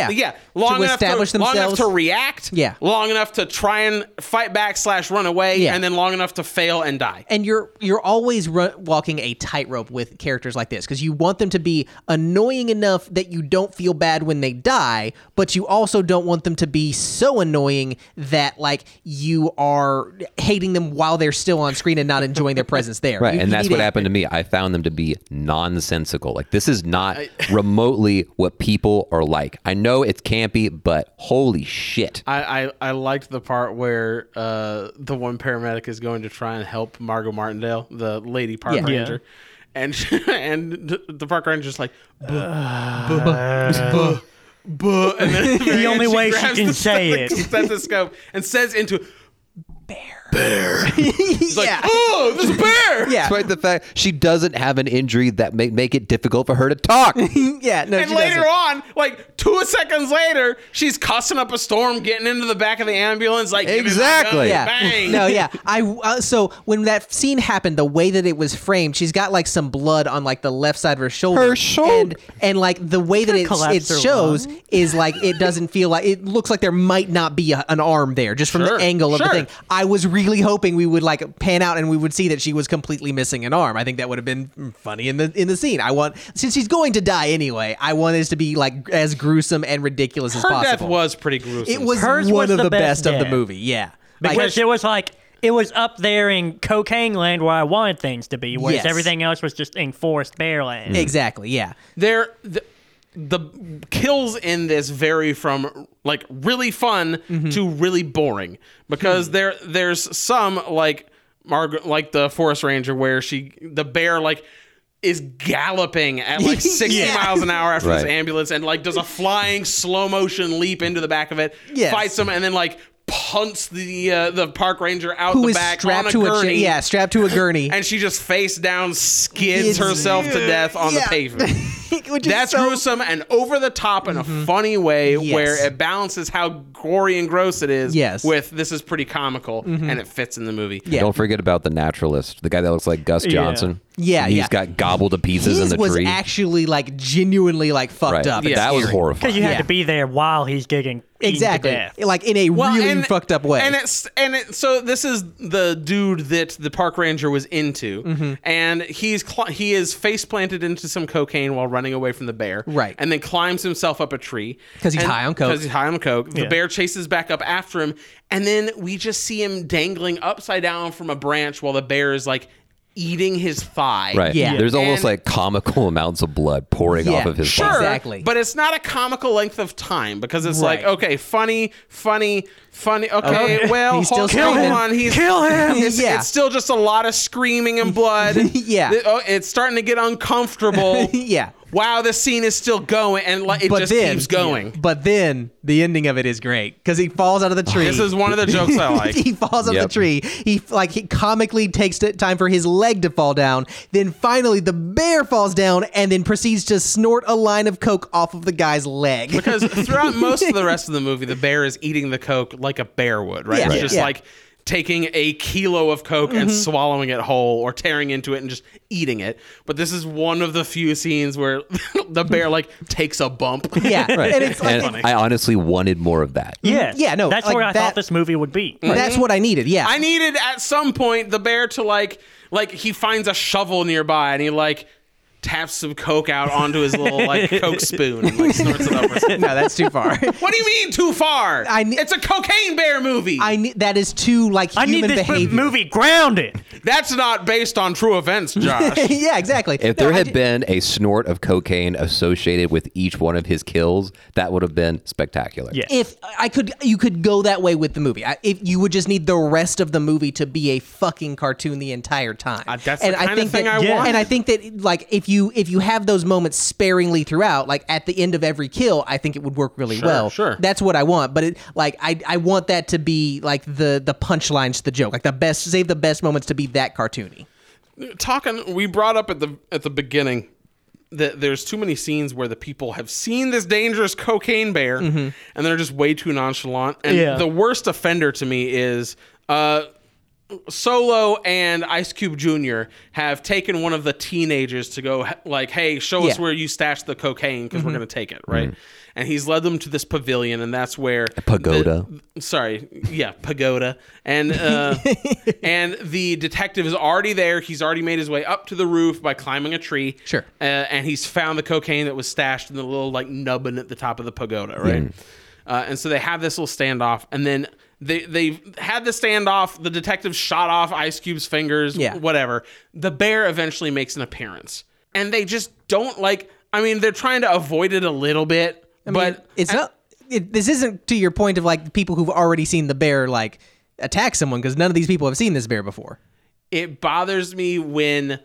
Long To enough establish long enough themselves. to react. Yeah. Long enough to try and fight back / run away, Yeah. and then long enough to fail and die. And you're always walking a tightrope with characters like this because you want them to be annoying enough that you don't feel bad when they die, but you also don't want them to be so annoying that like you are hating them while they're still on screen and not enjoying their presence there. Right, You- and you that's need what a- happened to me. I found them to be nonsensical. Like this is not remotely what people are like. I know it can't be, but holy shit. I liked the part where the one paramedic is going to try and help Margot Martindale, the lady park Yeah. ranger, and the park ranger just like buh, and then The only way she grabs can the say it. stethoscope and says into yeah. oh, there's a bear. Yeah. Despite the fact she doesn't have an injury that may make it difficult for her to talk. Yeah. No, And she later doesn't. on, like 2 seconds later, she's cussing up a storm, getting into the back of the ambulance, like give me my gun, Exactly. Yeah. bang. No, yeah. So when that scene happened, the way that it was framed, she's got like some blood on like the left side of her shoulder. Her shoulder. And like the way that it collapse her shows lung. is like it doesn't feel like it looks like there might not be an arm there just from Sure, the angle of the sure. thing. I was really hoping we would like pan out and we would see that she was completely missing an arm. I think that would have been funny in the scene. Since she's going to die anyway, I want this to be like as gruesome and ridiculous as Her possible. death was pretty gruesome. It was Hers one was of the the best best of the death. movie. Yeah. Like- Because it was up there in cocaine land where I wanted things to be, whereas Yes. everything else was just in forest bear land. Exactly. Yeah. the kills in this vary from like really fun to really boring because there's some like Margaret, like the forest ranger, where the bear like is galloping at like 60 miles an hour after this ambulance and like does a flying slow motion leap into the back of it, fights him, and then like punts the park ranger out the back on a gurney. Strapped to a gurney. And she just face down skids herself to death on the pavement. That's gruesome and over the top in a funny way where it balances how gory and gross it is with this is pretty comical and it fits in the movie. Don't forget about the naturalist, the guy that looks like Gus Johnson. He's got gobbled to pieces in the tree. His was actually like genuinely like fucked up. That was horrifying. Because you had to be there while he's getting exactly to death. like in a really fucked up way. So this is the dude that the park ranger was into, and he is face planted into some cocaine while running away from the bear, and then climbs himself up a tree because he's high on coke. The bear chases back up after him, and then we just see him dangling upside down from a branch while the bear is like eating his thigh. There's almost like comical amounts of blood pouring off of his thigh. Exactly. But it's not a comical length of time because it's like, okay, funny. Okay, well, he's still hold on. Kill him. It's still just a lot of screaming and blood. It's starting to get uncomfortable. Wow, this scene is still going, and it just keeps going. But then the ending of it is great because he falls out of the tree. This is one of the jokes I like. He falls out of the tree. He comically takes time for his leg to fall down. Then finally, the bear falls down and then proceeds to snort a line of coke off of the guy's leg. Because throughout most of the rest of the movie, the bear is eating the coke like a bear would, right? It's just like taking a kilo of coke and swallowing it whole or tearing into it and just eating it. But this is one of the few scenes where the bear like takes a bump. And it's like, and I honestly wanted more of that. That's like where I thought this movie would be. That's what I needed. I needed at some point the bear to like he finds a shovel nearby and he like taps some coke out onto his little like coke spoon and like snorts it up. No, that's too far. What do you mean too far? It's a cocaine bear movie. That is too like human behavior. I need this behavior. movie grounded. That's not based on true events, Josh. Exactly. If there had been a snort of cocaine associated with each one of his kills, that would have been spectacular. If you could go that way with the movie. If you would just need the rest of the movie to be a fucking cartoon the entire time. That's the kind of thing I want. And I think that like if you have those moments sparingly throughout, like at the end of every kill, I think it would work really well. Sure. That's what I want. But I want that to be like the punchlines to the joke, like save the best moments to be that cartoony. We brought up at the beginning that there's too many scenes where the people have seen this dangerous cocaine bear and they're just way too nonchalant. And the worst offender to me is Solo and Ice Cube Jr. have taken one of the teenagers to go like, hey, show us where you stashed the cocaine because we're going to take it, right? And he's led them to this pavilion, and that's where pagoda. Pagoda. And and the detective is already there. He's already made his way up to the roof by climbing a tree. Sure. And he's found the cocaine that was stashed in the little like nubbin at the top of the pagoda, right? And so they have this little standoff, and then they had the standoff. The detective shot off Ice Cube's fingers, whatever. The bear eventually makes an appearance, and they just don't like. I mean, they're trying to avoid it a little bit, but it's not. This isn't to your point of like people who've already seen the bear like attack someone, because none of these people have seen this bear before. It bothers me when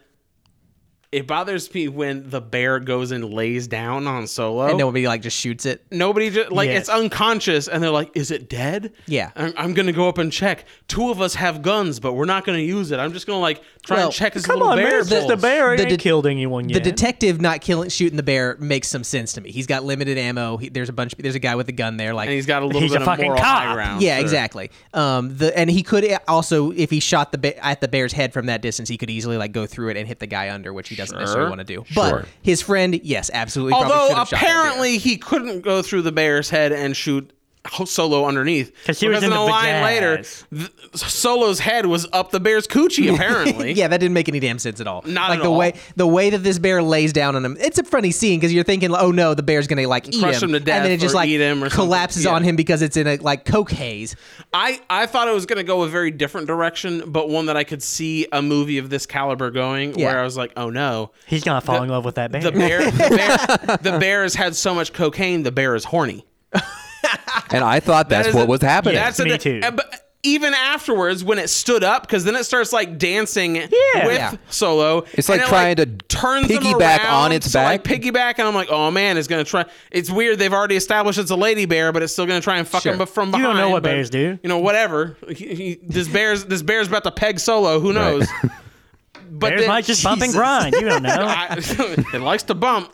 the bear goes and lays down on Solo. And nobody like just shoots it. Nobody just like it's unconscious, and they're like, "Is it dead?" Yeah. I'm gonna go up and check. Two of us have guns, but we're not gonna use it. I'm just gonna like try and check his little bear. It's just a bear. He ain't killed anyone yet. The detective not shooting the bear makes some sense to me. He's got limited ammo. There's a guy with a gun there, like, and he's got a little bit of moral high ground. Yeah, exactly. And he could also, if he shot at the bear's head from that distance, he could easily like go through it and hit the guy under, which he doesn't necessarily want to do. But his friend, yes, absolutely. Although apparently he couldn't go through the bear's head and shoot Solo underneath. 'Cause he was Because in the line later, vajayjay. Solo's head was up the bear's coochie, apparently. Yeah, that didn't make any damn sense at all. Not like at the all. the way that this bear lays down on him. It's a funny scene because you're thinking, oh no, the bear's gonna like eat Crush him to death and then it just or like eat him or something. collapses Yeah. on him because it's in a like coke haze. I thought it was going to go a very different direction, but one that I could see a movie of this caliber going, Yeah. where I was like, oh no. He's gonna fall in love with that bear. The bear has had so much cocaine, the bear is horny. And I thought that's is what a- was happening. Yeah. Me too. But even afterwards, when it stood up, because then it starts like dancing with Yeah. Solo. It's like and it, trying to turns him piggyback around on its to, like, back. piggyback, and I'm like, oh man, it's gonna try. It's weird. They've already established it's a lady bear, but it's still gonna try and fuck Sure. him from You behind. don't know what but, bears do. You know, whatever. This bear's about to peg Solo. Who knows? But Bears then- might just bump and Jesus. grind. You don't know. it likes to bump.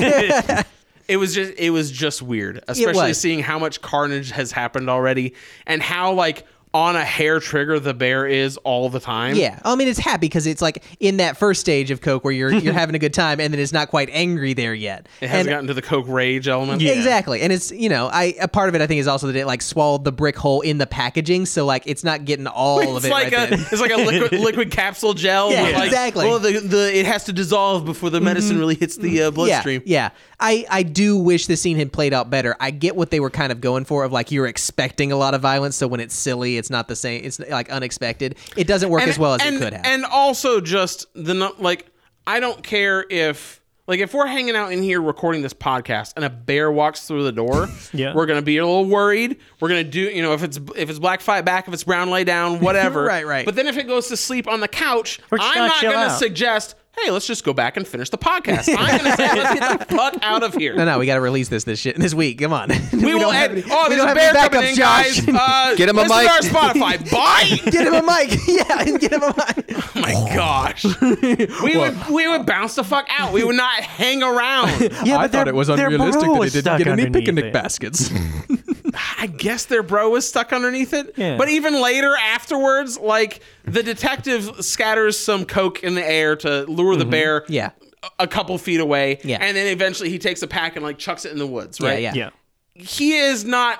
It was just weird, especially was. seeing how much carnage has happened already and how like on a hair trigger the bear is all the time. Yeah, I mean it's happy because it's like in that first stage of coke where you're having a good time and then it's not quite angry there yet. It hasn't And- gotten to the coke rage element. Exactly, and it's a part of it I think is also that it like swallowed the brick hole in the packaging, so like it's not getting all of It's it like right then. it's like a liquid capsule gel. Yeah, with, like, exactly. Well, the it has to dissolve before the medicine really hits the bloodstream. Yeah. I do wish the scene had played out better. I get what they were kind of going for, of like you're expecting a lot of violence, so when it's silly, it's not the same. It's like unexpected. It doesn't work as well as it could have. And also just I don't care if we're hanging out in here recording this podcast and a bear walks through the door, Yeah. we're gonna be a little worried. We're gonna do if it's black fight back, if it's brown lay down, whatever. Right. But then if it goes to sleep on the couch, We're just I'm gonna not chill gonna out. suggest, hey, let's just go back and finish the podcast. I'm gonna say, let's get the fuck out of here. No, we got to release this shit this week. Come on. We will don't have end. any- Oh, we there's don't a have bear any coming in, backups, guys. Get him a listen mic. to our Spotify. Bye. Get him a mic. Yeah, get him a mic. Oh my gosh. We would bounce the fuck out. We would not hang around. Yeah, I thought it was unrealistic that he didn't get any picnic baskets. baskets. I guess their bro was stuck underneath it. Yeah. But even later, afterwards, like the detective scatters some coke in the air to lure the bear Yeah. a couple feet away. Yeah. And then eventually he takes a pack and like chucks it in the woods, right? Yeah. Yeah. He is not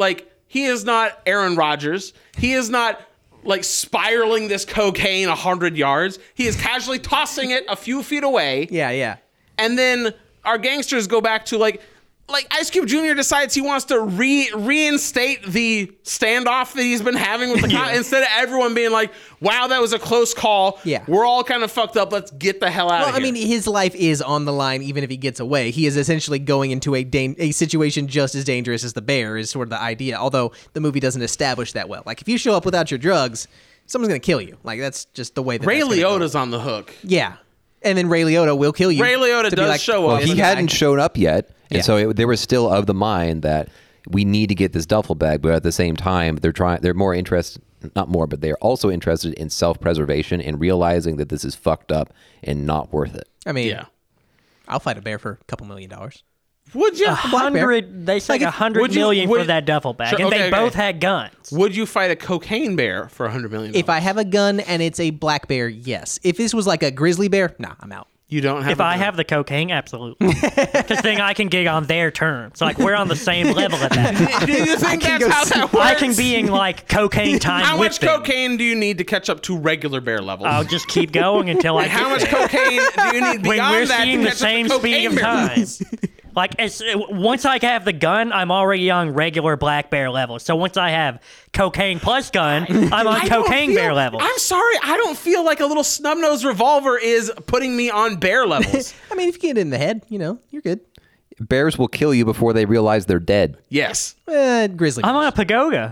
Aaron Rodgers. He is not like spiraling this cocaine 100 yards. He is casually tossing it a few feet away. Yeah. And then our gangsters go back to like Ice Cube Jr. decides he wants to reinstate the standoff that he's been having with the cop instead of everyone being like, wow, that was a close call. Yeah. We're all kind of fucked up. Let's get the hell out Well, of I here. mean, his life is on the line even if he gets away. He is essentially going into a situation just as dangerous as the bear is sort of the idea, although the movie doesn't establish that well. Like, if you show up without your drugs, someone's going to kill you. Like, that's just the way that Ray that's gonna go. Liotta's on the hook. Yeah. And then Ray Liotta will kill you. Ray Liotta to be does like, show Well, up. he hadn't shown up yet, and Yeah. so they were still of the mind that we need to get this duffel bag. But at the same time, they're more interested, not more, but they're also interested in self-preservation and realizing that this is fucked up and not worth it. I mean, Yeah. I'll fight a bear for a couple $1 million. Would you? $100. They say Like, if- $100 would you- million would- for that duffel bag, Sure, and okay, they okay. both had guns. Would you fight a cocaine bear for $100 million? If I have a gun and it's a black bear, yes. If this was like a grizzly bear, nah, I'm out. You don't have If I have the cocaine, absolutely. Because then I can get on their terms. Like, we're on the same level at that. Do you think that's how that works? I can be in, like, cocaine time How with much them. cocaine do you need to catch up to regular bear levels? I'll just keep going until I And how get much there. cocaine do you need When beyond we're that seeing to the catch same up to speed of cocaine bear time. levels? Like, once I have the gun, I'm already on regular black bear level. So once I have cocaine plus gun, I'm on I don't cocaine feel- bear level. I'm sorry, I don't feel like a little snub-nosed revolver is putting me on bear levels. I mean, if you get it in the head, you're good. Bears will kill you before they realize they're dead. Yes. Grizzly I'm bears. on a pagoda.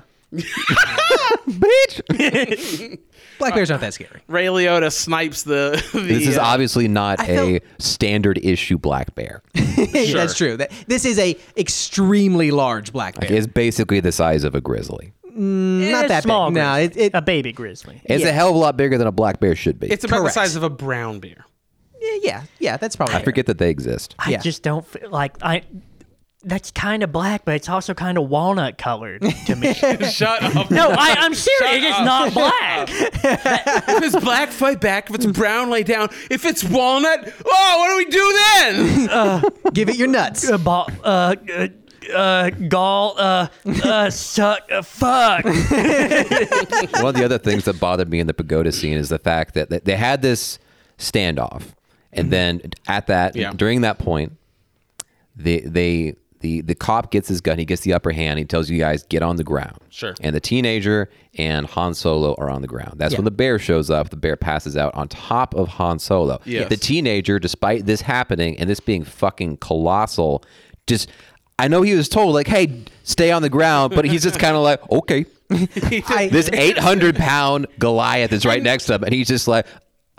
Bitch! Black bears aren't that scary. Ray Liotta snipes the This is obviously not a standard issue black bear. That's true. This is a extremely large black bear. It's basically the size of a grizzly. Not It's that small big. No, grizzly. A baby grizzly. It's a hell of a lot bigger than a black bear should be. It's about Correct. the size of a brown bear. yeah, that's probably I forget that they exist. I Yeah. just don't feel like that's kind of black, but it's also kind of walnut colored to me. Shut up. No, I'm serious. It is up. not black. If it's black, fight back. If it's brown, lay down. If it's walnut, oh, what do we do then? Give it your nuts. Gaul, suck, fuck. One of the other things that bothered me in the pagoda scene is the fact that they had this standoff, and then during that point, the cop gets his gun, he gets the upper hand, he tells you guys, get on the ground. Sure. And the teenager and Han Solo are on the ground. That's when the bear shows up. The bear passes out on top of Han Solo. Yes. The teenager, despite this happening and this being fucking colossal, I know he was told, like, hey, stay on the ground, but he's just kind of like, okay. This 800-pound Goliath is right next to him, and he's just like,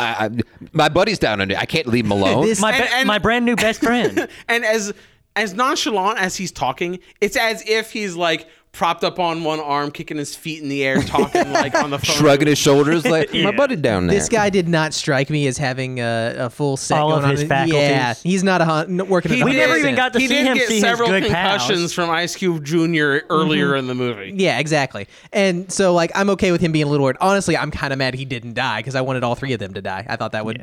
my buddy's down under. I can't leave him alone. My brand new best friend. And as nonchalant as he's talking, it's as if he's like propped up on one arm, kicking his feet in the air, talking like on the phone. Shrugging his shoulders like, my buddy down there. This guy did not strike me as having a full set All going of his on. faculties. Yeah, he's not working at We never even got to He see did him get see his several good concussions pals. from Ice Cube Jr. earlier in the movie. Yeah, exactly. And so, like, I'm okay with him being a little weird. Honestly, I'm kind of mad he didn't die because I wanted all three of them to die. I thought that would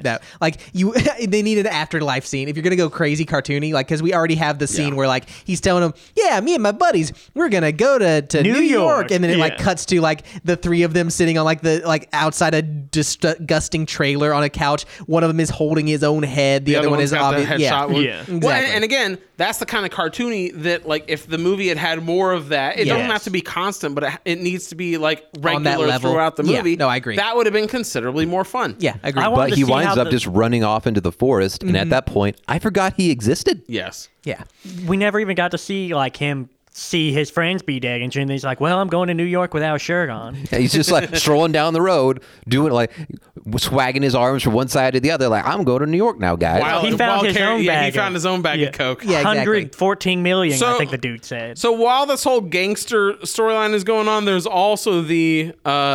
they needed an afterlife scene. If you're gonna go crazy cartoony, like, because we already have the scene where like he's telling him, yeah, me and my buddies, we're gonna go to New York, and then it like cuts to like the three of them sitting on like outside a disgusting trailer on a couch. One of them is holding his own head. The other one one's is got the obvious. headshot wound. Yeah. Exactly. Well, and again, that's the kind of cartoony that, like, if the movie had more of that, it doesn't Yes. have to be constant, but it needs to be like On that regular level. throughout the Yeah. movie. No, I agree. That would have been considerably more fun. Yeah, I agree. I want But to he see winds how up just running off into the forest, and at that point, I forgot he existed. Yes. yeah. We never even got to see like him see his friends be dead, and he's like, well, I'm going to New York without a shirt on. Yeah, he's just like strolling down the road, doing like swagging his arms from one side to the other, like, I'm going to New York now, guys. He found his own He bag found of- his own bag of coke. Yeah, exactly. 114 million, So- I think the dude said. So while this whole gangster storyline is going on, there's also the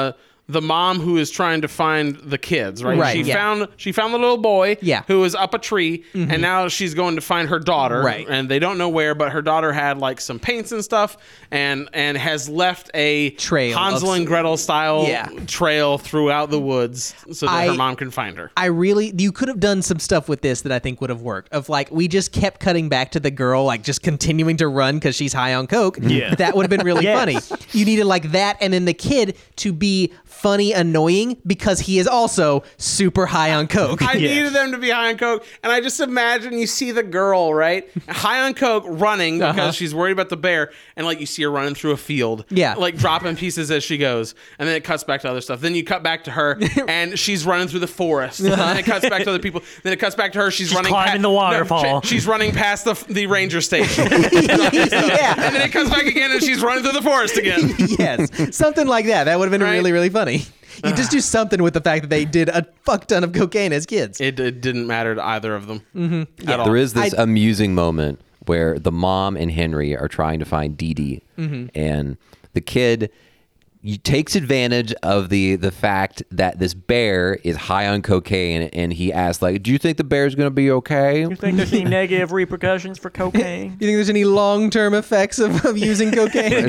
mom who is trying to find the kids, right? Right, She yeah. found the little boy Yeah. who was up a tree, and now she's going to find her daughter. Right. And they don't know where, but her daughter had like some paints and stuff, and has left a Trail Hansel of- and Gretel style Yeah. trail throughout the woods so that her I- mom can find her. You could have done some stuff with this that I think would have worked. Of like, we just kept cutting back to the girl, like just continuing to run because she's high on coke. Yeah. That would have been really Yes. funny. You needed like that, and then the kid to be funny, annoying because he is also super high on coke. I needed them to be high on coke, and I just imagine you see the girl, right, high on coke, running because she's worried about the bear, and like you see her running through a field, Yeah. like dropping pieces as she goes, and then it cuts back to other stuff. Then you cut back to her, and she's running through the forest. And then it cuts back to other people. Then it cuts back to her. She's running climbing the waterfall. she's running past the ranger station. Yeah. And then it cuts back again, and she's running through the forest again. Yes, something like that. That would have been Right. really, really funny. You just do something with the fact that they did a fuck ton of cocaine as kids. It didn't matter to either of them at all. There is this amusing moment where the mom and Henry are trying to find Dee Dee, and the kid takes advantage of the fact that this bear is high on cocaine, and he asks, like, do you think the bear's going to be okay? You think there's any negative repercussions for cocaine? You think there's any long-term effects of using cocaine?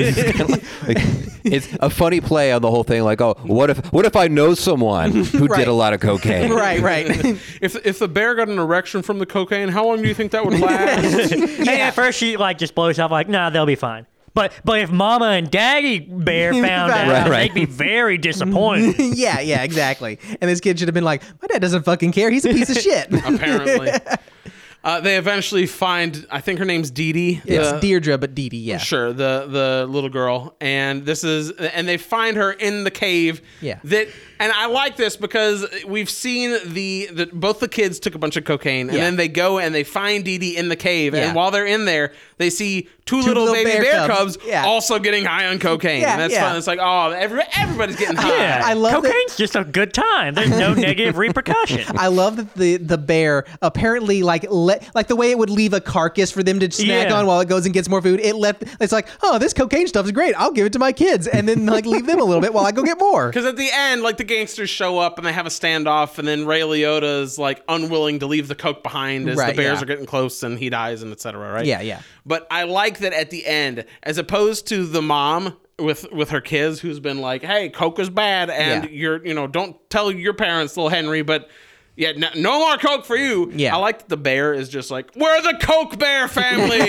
It's a funny play on the whole thing, like, oh, what if I know someone who Right. did a lot of cocaine? right. If the bear got an erection from the cocaine, how long do you think that would last? And at first she like just blows off like, nah, they'll be fine. But if Mama and Daddy Bear found out, Right. they'd be very disappointed. yeah, exactly. And this kid should have been like, my dad doesn't fucking care. He's a piece of shit. Apparently. They eventually find, I think her name's Dee Dee. It's Deirdre, but Dee Dee, yeah. Sure, the little girl, and they find her in the cave. Yeah. And I like this because we've seen both the kids took a bunch of cocaine, and then they go and they find Dee Dee in the cave, Yeah. and while they're in there, they see two little baby bear cubs Yeah. also getting high on cocaine. Yeah, And that's yeah. fun. It's like, oh, everybody's getting high. Yeah, I love that- cocaine's just a good time. There's no negative repercussion. I love that the bear apparently like the way it would leave a carcass for them to snack Yeah. on while it goes and gets more food. It's like, oh, this cocaine stuff is great. I'll give it to my kids, and then like leave them a little bit while I go get more. Because at the end, like the gangsters show up and they have a standoff, and then Ray Liotta is like unwilling to leave the coke behind as the Right, bears yeah. are getting close and he dies and etc. Right? Yeah. But I like that at the end, as opposed to the mom with her kids who's been like, "Hey, coke is bad, and Yeah. don't tell your parents, little Henry, but Yeah, no more Coke for you. Yeah. I like that the bear is just like, we're the Coke Bear family.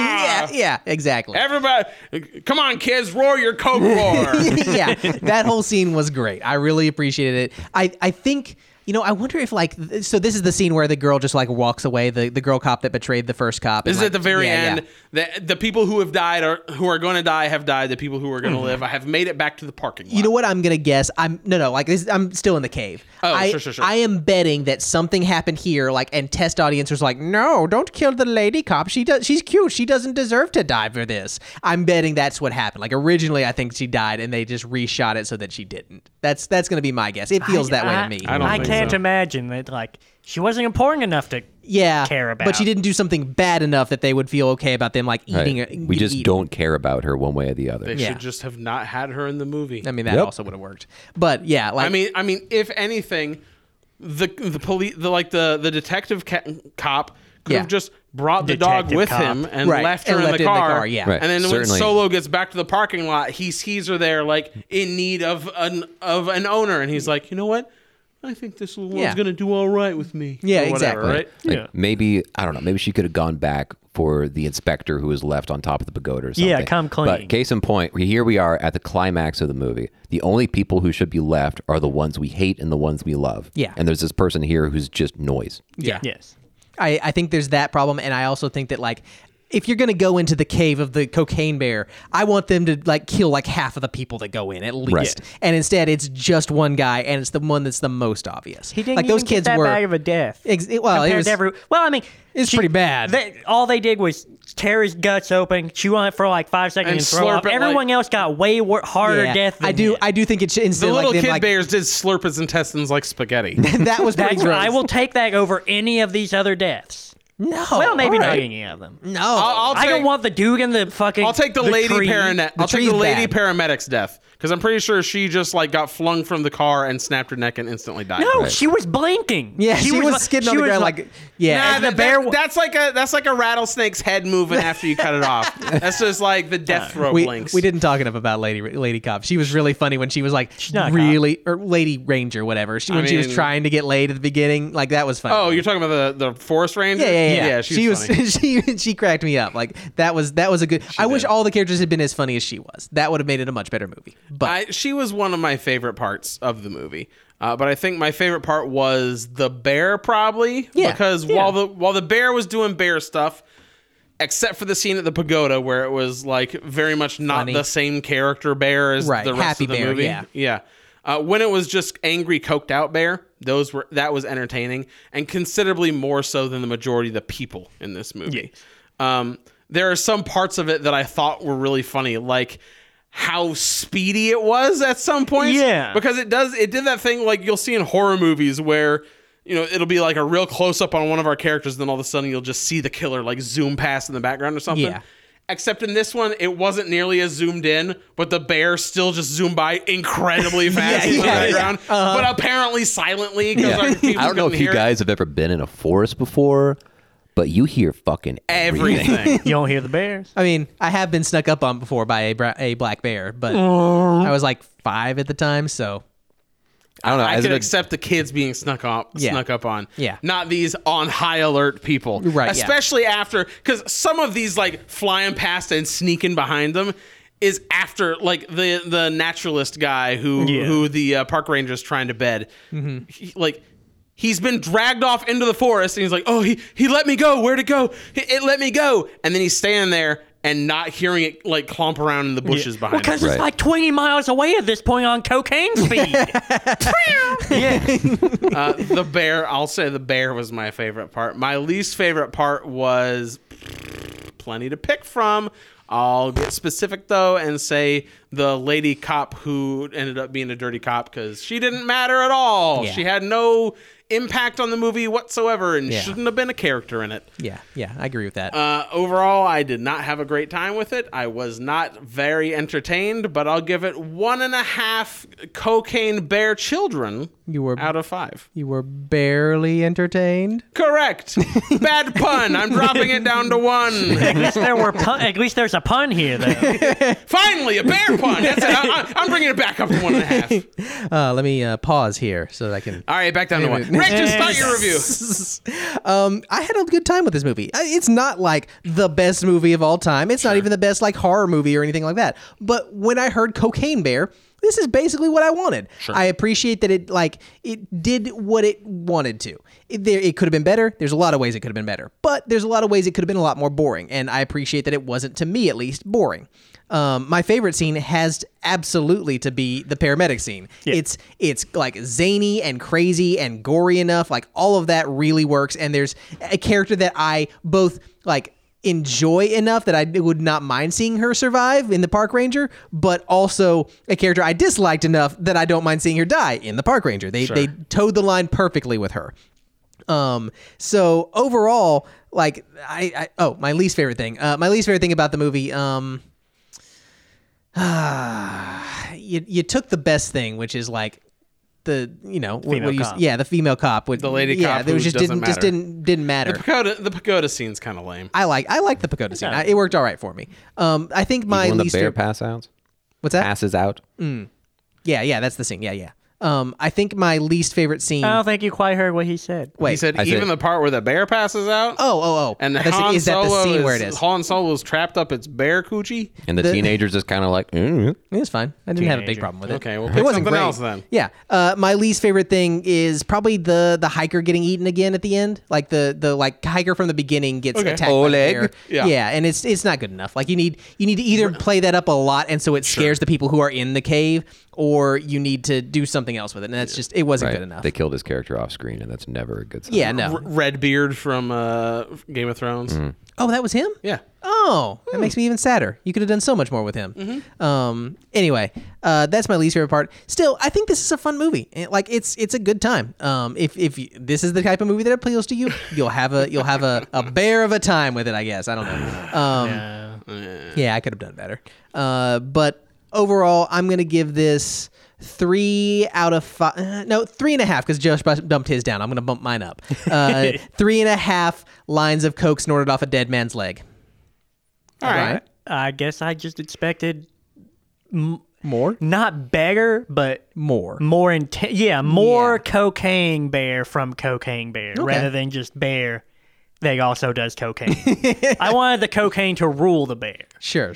yeah, exactly. Everybody, come on, kids, roar your Coke roar. Yeah, that whole scene was great. I really appreciated it. I think, I wonder if so this is the scene where the girl just like walks away, the girl cop that betrayed the first cop. This is and, at the very yeah, end. The people who have died or who are going to die have died. The people who are going to live have made it back to the parking lot. You know what I'm gonna guess? I'm still in the cave. Oh, sure. I am betting that something happened here, and test audience was like, no, don't kill the lady cop. She's cute. She doesn't deserve to die for this. I'm betting that's what happened. Like originally, I think she died, and they just reshot it so that she didn't. That's gonna be my guess. It feels that way to me. I don't think can't so. imagine that she wasn't important enough to care about. But she didn't do something bad enough that they would feel okay about them eating her. We just don't care about her one way or the other. They should just have not had her in the movie. I mean, that also would have worked. But yeah, I mean, if anything, the police, the detective cop could have just brought the dog Detective with cop. him and Right. left her And in left the it in the car. car, yeah. Right. And then when Certainly. Solo gets back to the parking lot, he sees her there, in need of an owner, and he's like, you know what? I think this little one's gonna do all right with me. Yeah, Or whatever, exactly. right? Maybe, I don't know, maybe she could have gone back for the inspector who was left on top of the pagoda or something. Yeah, come clean. But case in point, here we are at the climax of the movie. The only people who should be left are the ones we hate and the ones we love. Yeah. And there's this person here who's just noise. Yeah. Yes. I think there's that problem, and I also think that if you're gonna go into the cave of the cocaine bear, I want them to kill half of the people that go in at least, Right. and instead it's just one guy, and it's the one that's the most obvious. He didn't those even kids get that were bad of a death. Well, it compared was to I mean, it's pretty bad. All they did was tear his guts open, chew on it for 5 seconds, And and throw up. slurp it Everyone else got way harder yeah. death. Than I do. him. I do think it should. Instead The of little them, kid bears did slurp his intestines like spaghetti. that was pretty That's gross. I will take that over any of these other deaths. No. Well, maybe all not right. any of them. No. I don't want the dude in the fucking. I'll take the lady tree. I'll take tree's the lady bad. paramedic's death because I'm pretty sure she just got flung from the car and snapped her neck and instantly died. No, Right. she was blinking. Yeah, she was skidding on the ground yeah. Nah, the bear. that's like a rattlesnake's head moving after you cut it off. That's just like the death throat blinks. We didn't talk enough about Lady Cop. She was really funny when she was not a really or Lady Ranger, whatever. When she was mean- trying to get laid at the beginning, that was funny. Oh, you're talking about the forest ranger? Yeah. she was funny. she cracked me up. That was a good. I wish all the characters had been as funny as she was. That would have made it a much better movie. But She was one of my favorite parts of the movie. But I think my favorite part was the bear, probably. Yeah. Because while the bear was doing bear stuff, except for the scene at the pagoda where it was very much not Funny. the same character bear as Right, the rest happy of the bear, movie. yeah. When it was just angry, coked out bear, that was entertaining and considerably more so than the majority of the people in this movie. There are some parts of it that I thought were really funny, like how speedy it was at some points. Yeah. Because it did that thing you'll see in horror movies where, it'll be a real close up on one of our characters, and then all of a sudden you'll just see the killer zoom past in the background or something. Yeah. Except in this one, it wasn't nearly as zoomed in, but the bear still just zoomed by incredibly fast in the background, but apparently silently. I don't know if you guys have ever been in a forest before, but you hear fucking everything. You don't hear the bears. I mean, I have been snuck up on before by a black bear, but I was 5 at the time, so I don't know. I as could an- accept the kids being snuck up on. Yeah. Not these on high alert people. Right, yeah. Especially after, because some of these flying past and sneaking behind them is after the naturalist guy who the park ranger is trying to bed. Mm-hmm. He's been dragged off into the forest and he's like, oh, he let me go. Where'd it go? It let me go. And then he's standing there and not hearing it clomp around in the bushes behind him. Because it's 20 miles away at this point on cocaine speed. The bear, I'll say the bear was my favorite part. My least favorite part was plenty to pick from. I'll get specific though and say the lady cop who ended up being a dirty cop because she didn't matter at all. Yeah. She had no impact on the movie whatsoever and Yeah. shouldn't have been a character in it. yeah, I agree with that. Overall, I did not have a great time with it. I was not very entertained, but I'll give it 1.5 cocaine bear children You were- out of 5. You were barely entertained. Correct. Bad pun. I'm dropping it down to 1. At least there's a pun here, though. Finally, a bear pun. That's it. I'm bringing it back up to 1.5. Let me pause here so that I can. All right, back down to 1. Rick, just start your review. I had a good time with this movie. It's not like the best movie of all time. It's not even the best like horror movie or anything like that. But when I heard Cocaine Bear, this is basically what I wanted. I appreciate that it did what it wanted to. It could have been better. There's a lot of ways it could have been better, but there's a lot of ways it could have been a lot more boring. And I appreciate that it wasn't, to me at least, boring. My favorite scene has absolutely to be the paramedic scene. Yeah. It's like zany and crazy and gory enough. Like all of that really works. And there's a character that I both like enjoy enough that I would not mind seeing her survive in the Park Ranger, but also a character I disliked enough that I don't mind seeing her die in the Park Ranger. They towed the line perfectly with her. So overall, like my least favorite thing. My least favorite thing about the movie, you took the best thing, which is like the the female cop with The lady cop there was who just doesn't didn't matter. The pagoda scene's kind of lame. I like the pagoda scene. It worked all right for me. I think my Even when least the bear favorite. pass out. What's that? Passes out. Yeah, that's the scene. Yeah. I think my least favorite scene. I don't think you quite heard what he said. Wait, He said I even said- the part where the bear passes out. Oh. And Is that the scene where it is? Han Solo's trapped up its bear coochie. And the teenagers just kind of like, It's fine. I didn't have a big Teenager. problem with it. Okay, well, it pick wasn't something great. else then. Yeah. My least favorite thing is probably the hiker getting eaten again at the end. Like the like hiker from the beginning gets attacked by a Oleg. bear. Yeah. And it's not good enough. Like you need to either play that up a lot and so it scares the people who are in the cave, or you need to do something else with it. And that's just it wasn't good enough. They killed his character off screen, and that's never a good sign. Yeah, no. Redbeard from Game of Thrones. Oh, that was him? Yeah. Oh, that makes me even sadder. You could have done so much more with him. Anyway, that's my least favorite part. Still, I think this is a fun movie. Like it's a good time. If this is the type of movie that appeals to you, you'll have a bear of a time with it. I guess I don't know. Yeah, I could have done better. But overall, I'm gonna give this 3 out of 5. No, 3.5 because Josh dumped his down. I'm gonna bump mine up. 3.5 lines of coke snorted off a dead man's leg. All right. I guess I just expected More? not better, but more intense. Yeah, more Cocaine Bear from Cocaine Bear rather than just bear that also does cocaine. I wanted the cocaine to rule the bear. Sure.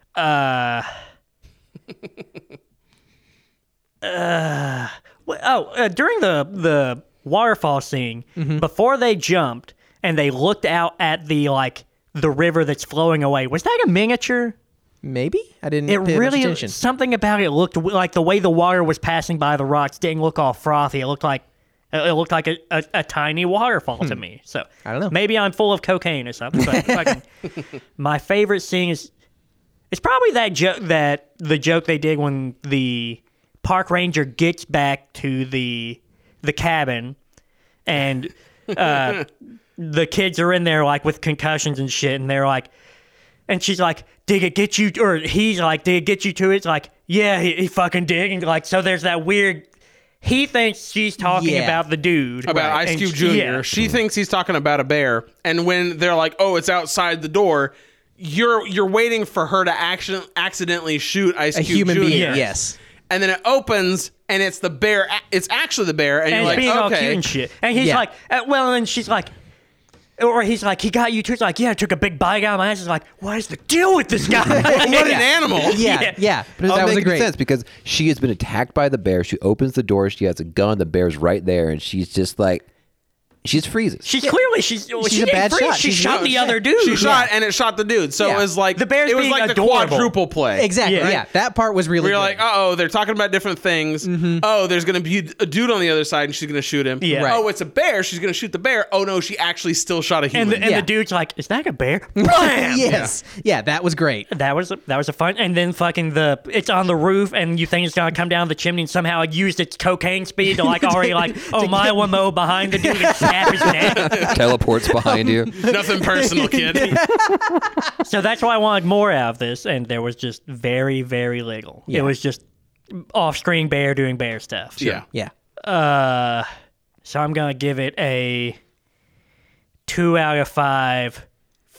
During the waterfall scene, before they jumped and they looked out at the river that's flowing away, was that a miniature? Maybe I didn't. It pay much really attention. something about it looked like the way the water was passing by the rocks didn't look all frothy. It looked like a tiny waterfall to me. So I don't know. Maybe I'm full of cocaine or something. But my favorite scene is it's probably the joke they did when the park ranger gets back to the cabin and the kids are in there like with concussions and shit, and they're like, and she's like, did it get you? Or he's like, did it get you to it? It's like, yeah, he fucking did. And like, so there's that weird. He thinks she's talking about the dude. About right? Ice Cube And Jr. yeah. She thinks he's talking about a bear, and when they're like, "Oh, it's outside the door," you're waiting for her to accidentally shoot Ice A Cube human Jr. being. Yes. Yes. And then it opens, and it's the bear. It's actually the bear, and And you're he's like, being all "Okay." cute and shit. And he's Yeah. like, well, and she's like, or he's like, he got you too. It's like, yeah, I took a big bite out of my ass. It's like, what is the deal with this guy? What an animal! Yeah. But That that was makes great. sense because she has been attacked by the bear. She opens the door. She has a gun. The bear's right there, and she's just like, she just freezes. She's clearly she a bad didn't freeze. shot. She She's shot not- the other dude. She shot, and it shot the dude. So Yeah. it was like The bear's It was being like the adorable. quadruple play. Exactly. Yeah. Yeah. That part was really Where you're good. like, they're talking about different things. Oh, there's going to be a dude on the other side, and she's going to shoot him. Yeah. Right. Oh, it's a bear. She's going to shoot the bear. Oh, no, she actually still shot a and human. the dude's like, is that a bear? Blam! Yes. Yeah, that was great. That was a fun. And then fucking it's on the roof, and you think it's gonna come down the chimney, and somehow it used its cocaine speed to like already like mile mo behind the dude and snap his neck. Teleports behind you. Nothing personal, kid. So that's why I wanted more out of this, and there was just very, very little. Yeah. It was just off-screen bear doing bear stuff. Yeah. Yeah. So I'm gonna give it a 2 out of 5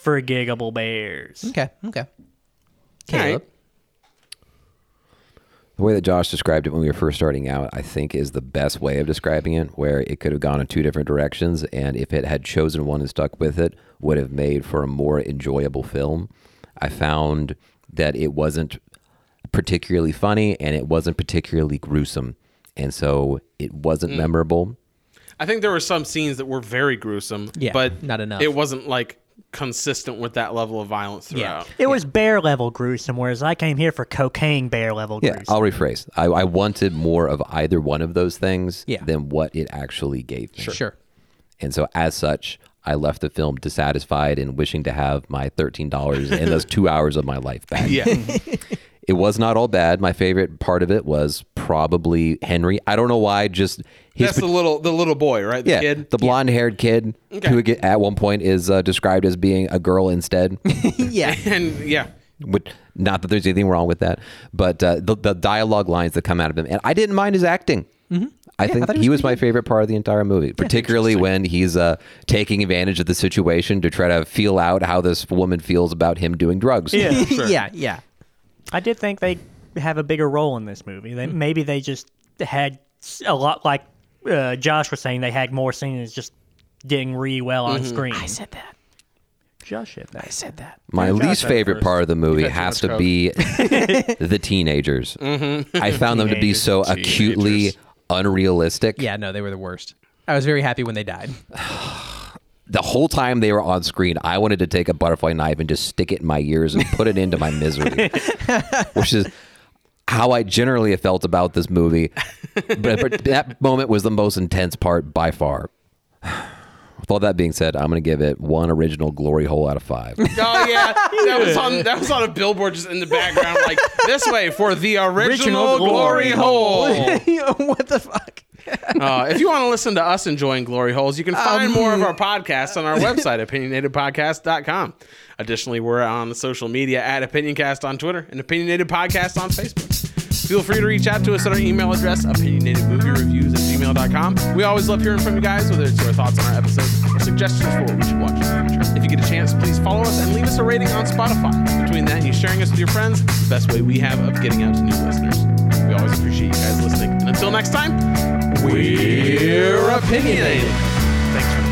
forgivable bears. Okay. All right. Caleb. The way that Josh described it when we were first starting out, I think is the best way of describing it, where it could have gone in two different directions, and if it had chosen one and stuck with it, would have made for a more enjoyable film. I found that it wasn't particularly funny, and it wasn't particularly gruesome, and so it wasn't memorable. I think there were some scenes that were very gruesome, but not enough. It wasn't like consistent with that level of violence throughout. It was bear level gruesome, whereas I came here for cocaine bear level Yeah, gruesome. I'll rephrase. I wanted more of either one of those things than what it actually gave me. Sure. And so as such, I left the film dissatisfied and wishing to have my $13 and those 2 hours of my life back. Yeah. It was not all bad. My favorite part of it was probably Henry. I don't know why, just his That's the little boy, right? The kid. the blonde-haired kid who at one point is described as being a girl instead. Yeah. And yeah. Not that there's anything wrong with that, but the dialogue lines that come out of him, and I didn't mind his acting. Mm-hmm. I think he was my favorite part of the entire movie, particularly when he's taking advantage of the situation to try to feel out how this woman feels about him doing drugs. Yeah, sure. Yeah. I did think they have a bigger role in this movie. Maybe they just had a lot, like Josh was saying, they had more scenes just getting really well on screen. I said that. Josh said that. I said that. My least favorite part of the movie You've had has too to much be the teenagers. I found them to be so acutely unrealistic. Yeah, no, they were the worst. I was very happy when they died. The whole time they were on screen, I wanted to take a butterfly knife and just stick it in my ears and put it into my misery, which is how I generally have felt about this movie. But that moment was the most intense part by far. With all that being said, I'm going to give it one original glory hole out of 5. Oh yeah, that was on a billboard just in the background, like this way for the original glory hole. What the fuck? If you want to listen to us enjoying glory holes, you can find more of our podcasts on our website, opinionatedpodcast.com. Additionally, we're on the social media at OpinionCast on Twitter and Opinionated Podcast on Facebook. Feel free to reach out to us at our email address, opinionatedmoviereviews@gmail.com. We always love hearing from you guys, whether it's your thoughts on our episodes or suggestions for what we should watch in the future. If you get a chance, please follow us and leave us a rating on Spotify. Between that and you sharing us with your friends, the best way we have of getting out to new listeners. We always appreciate you guys listening. And until next time, we're opinionated. Thanks for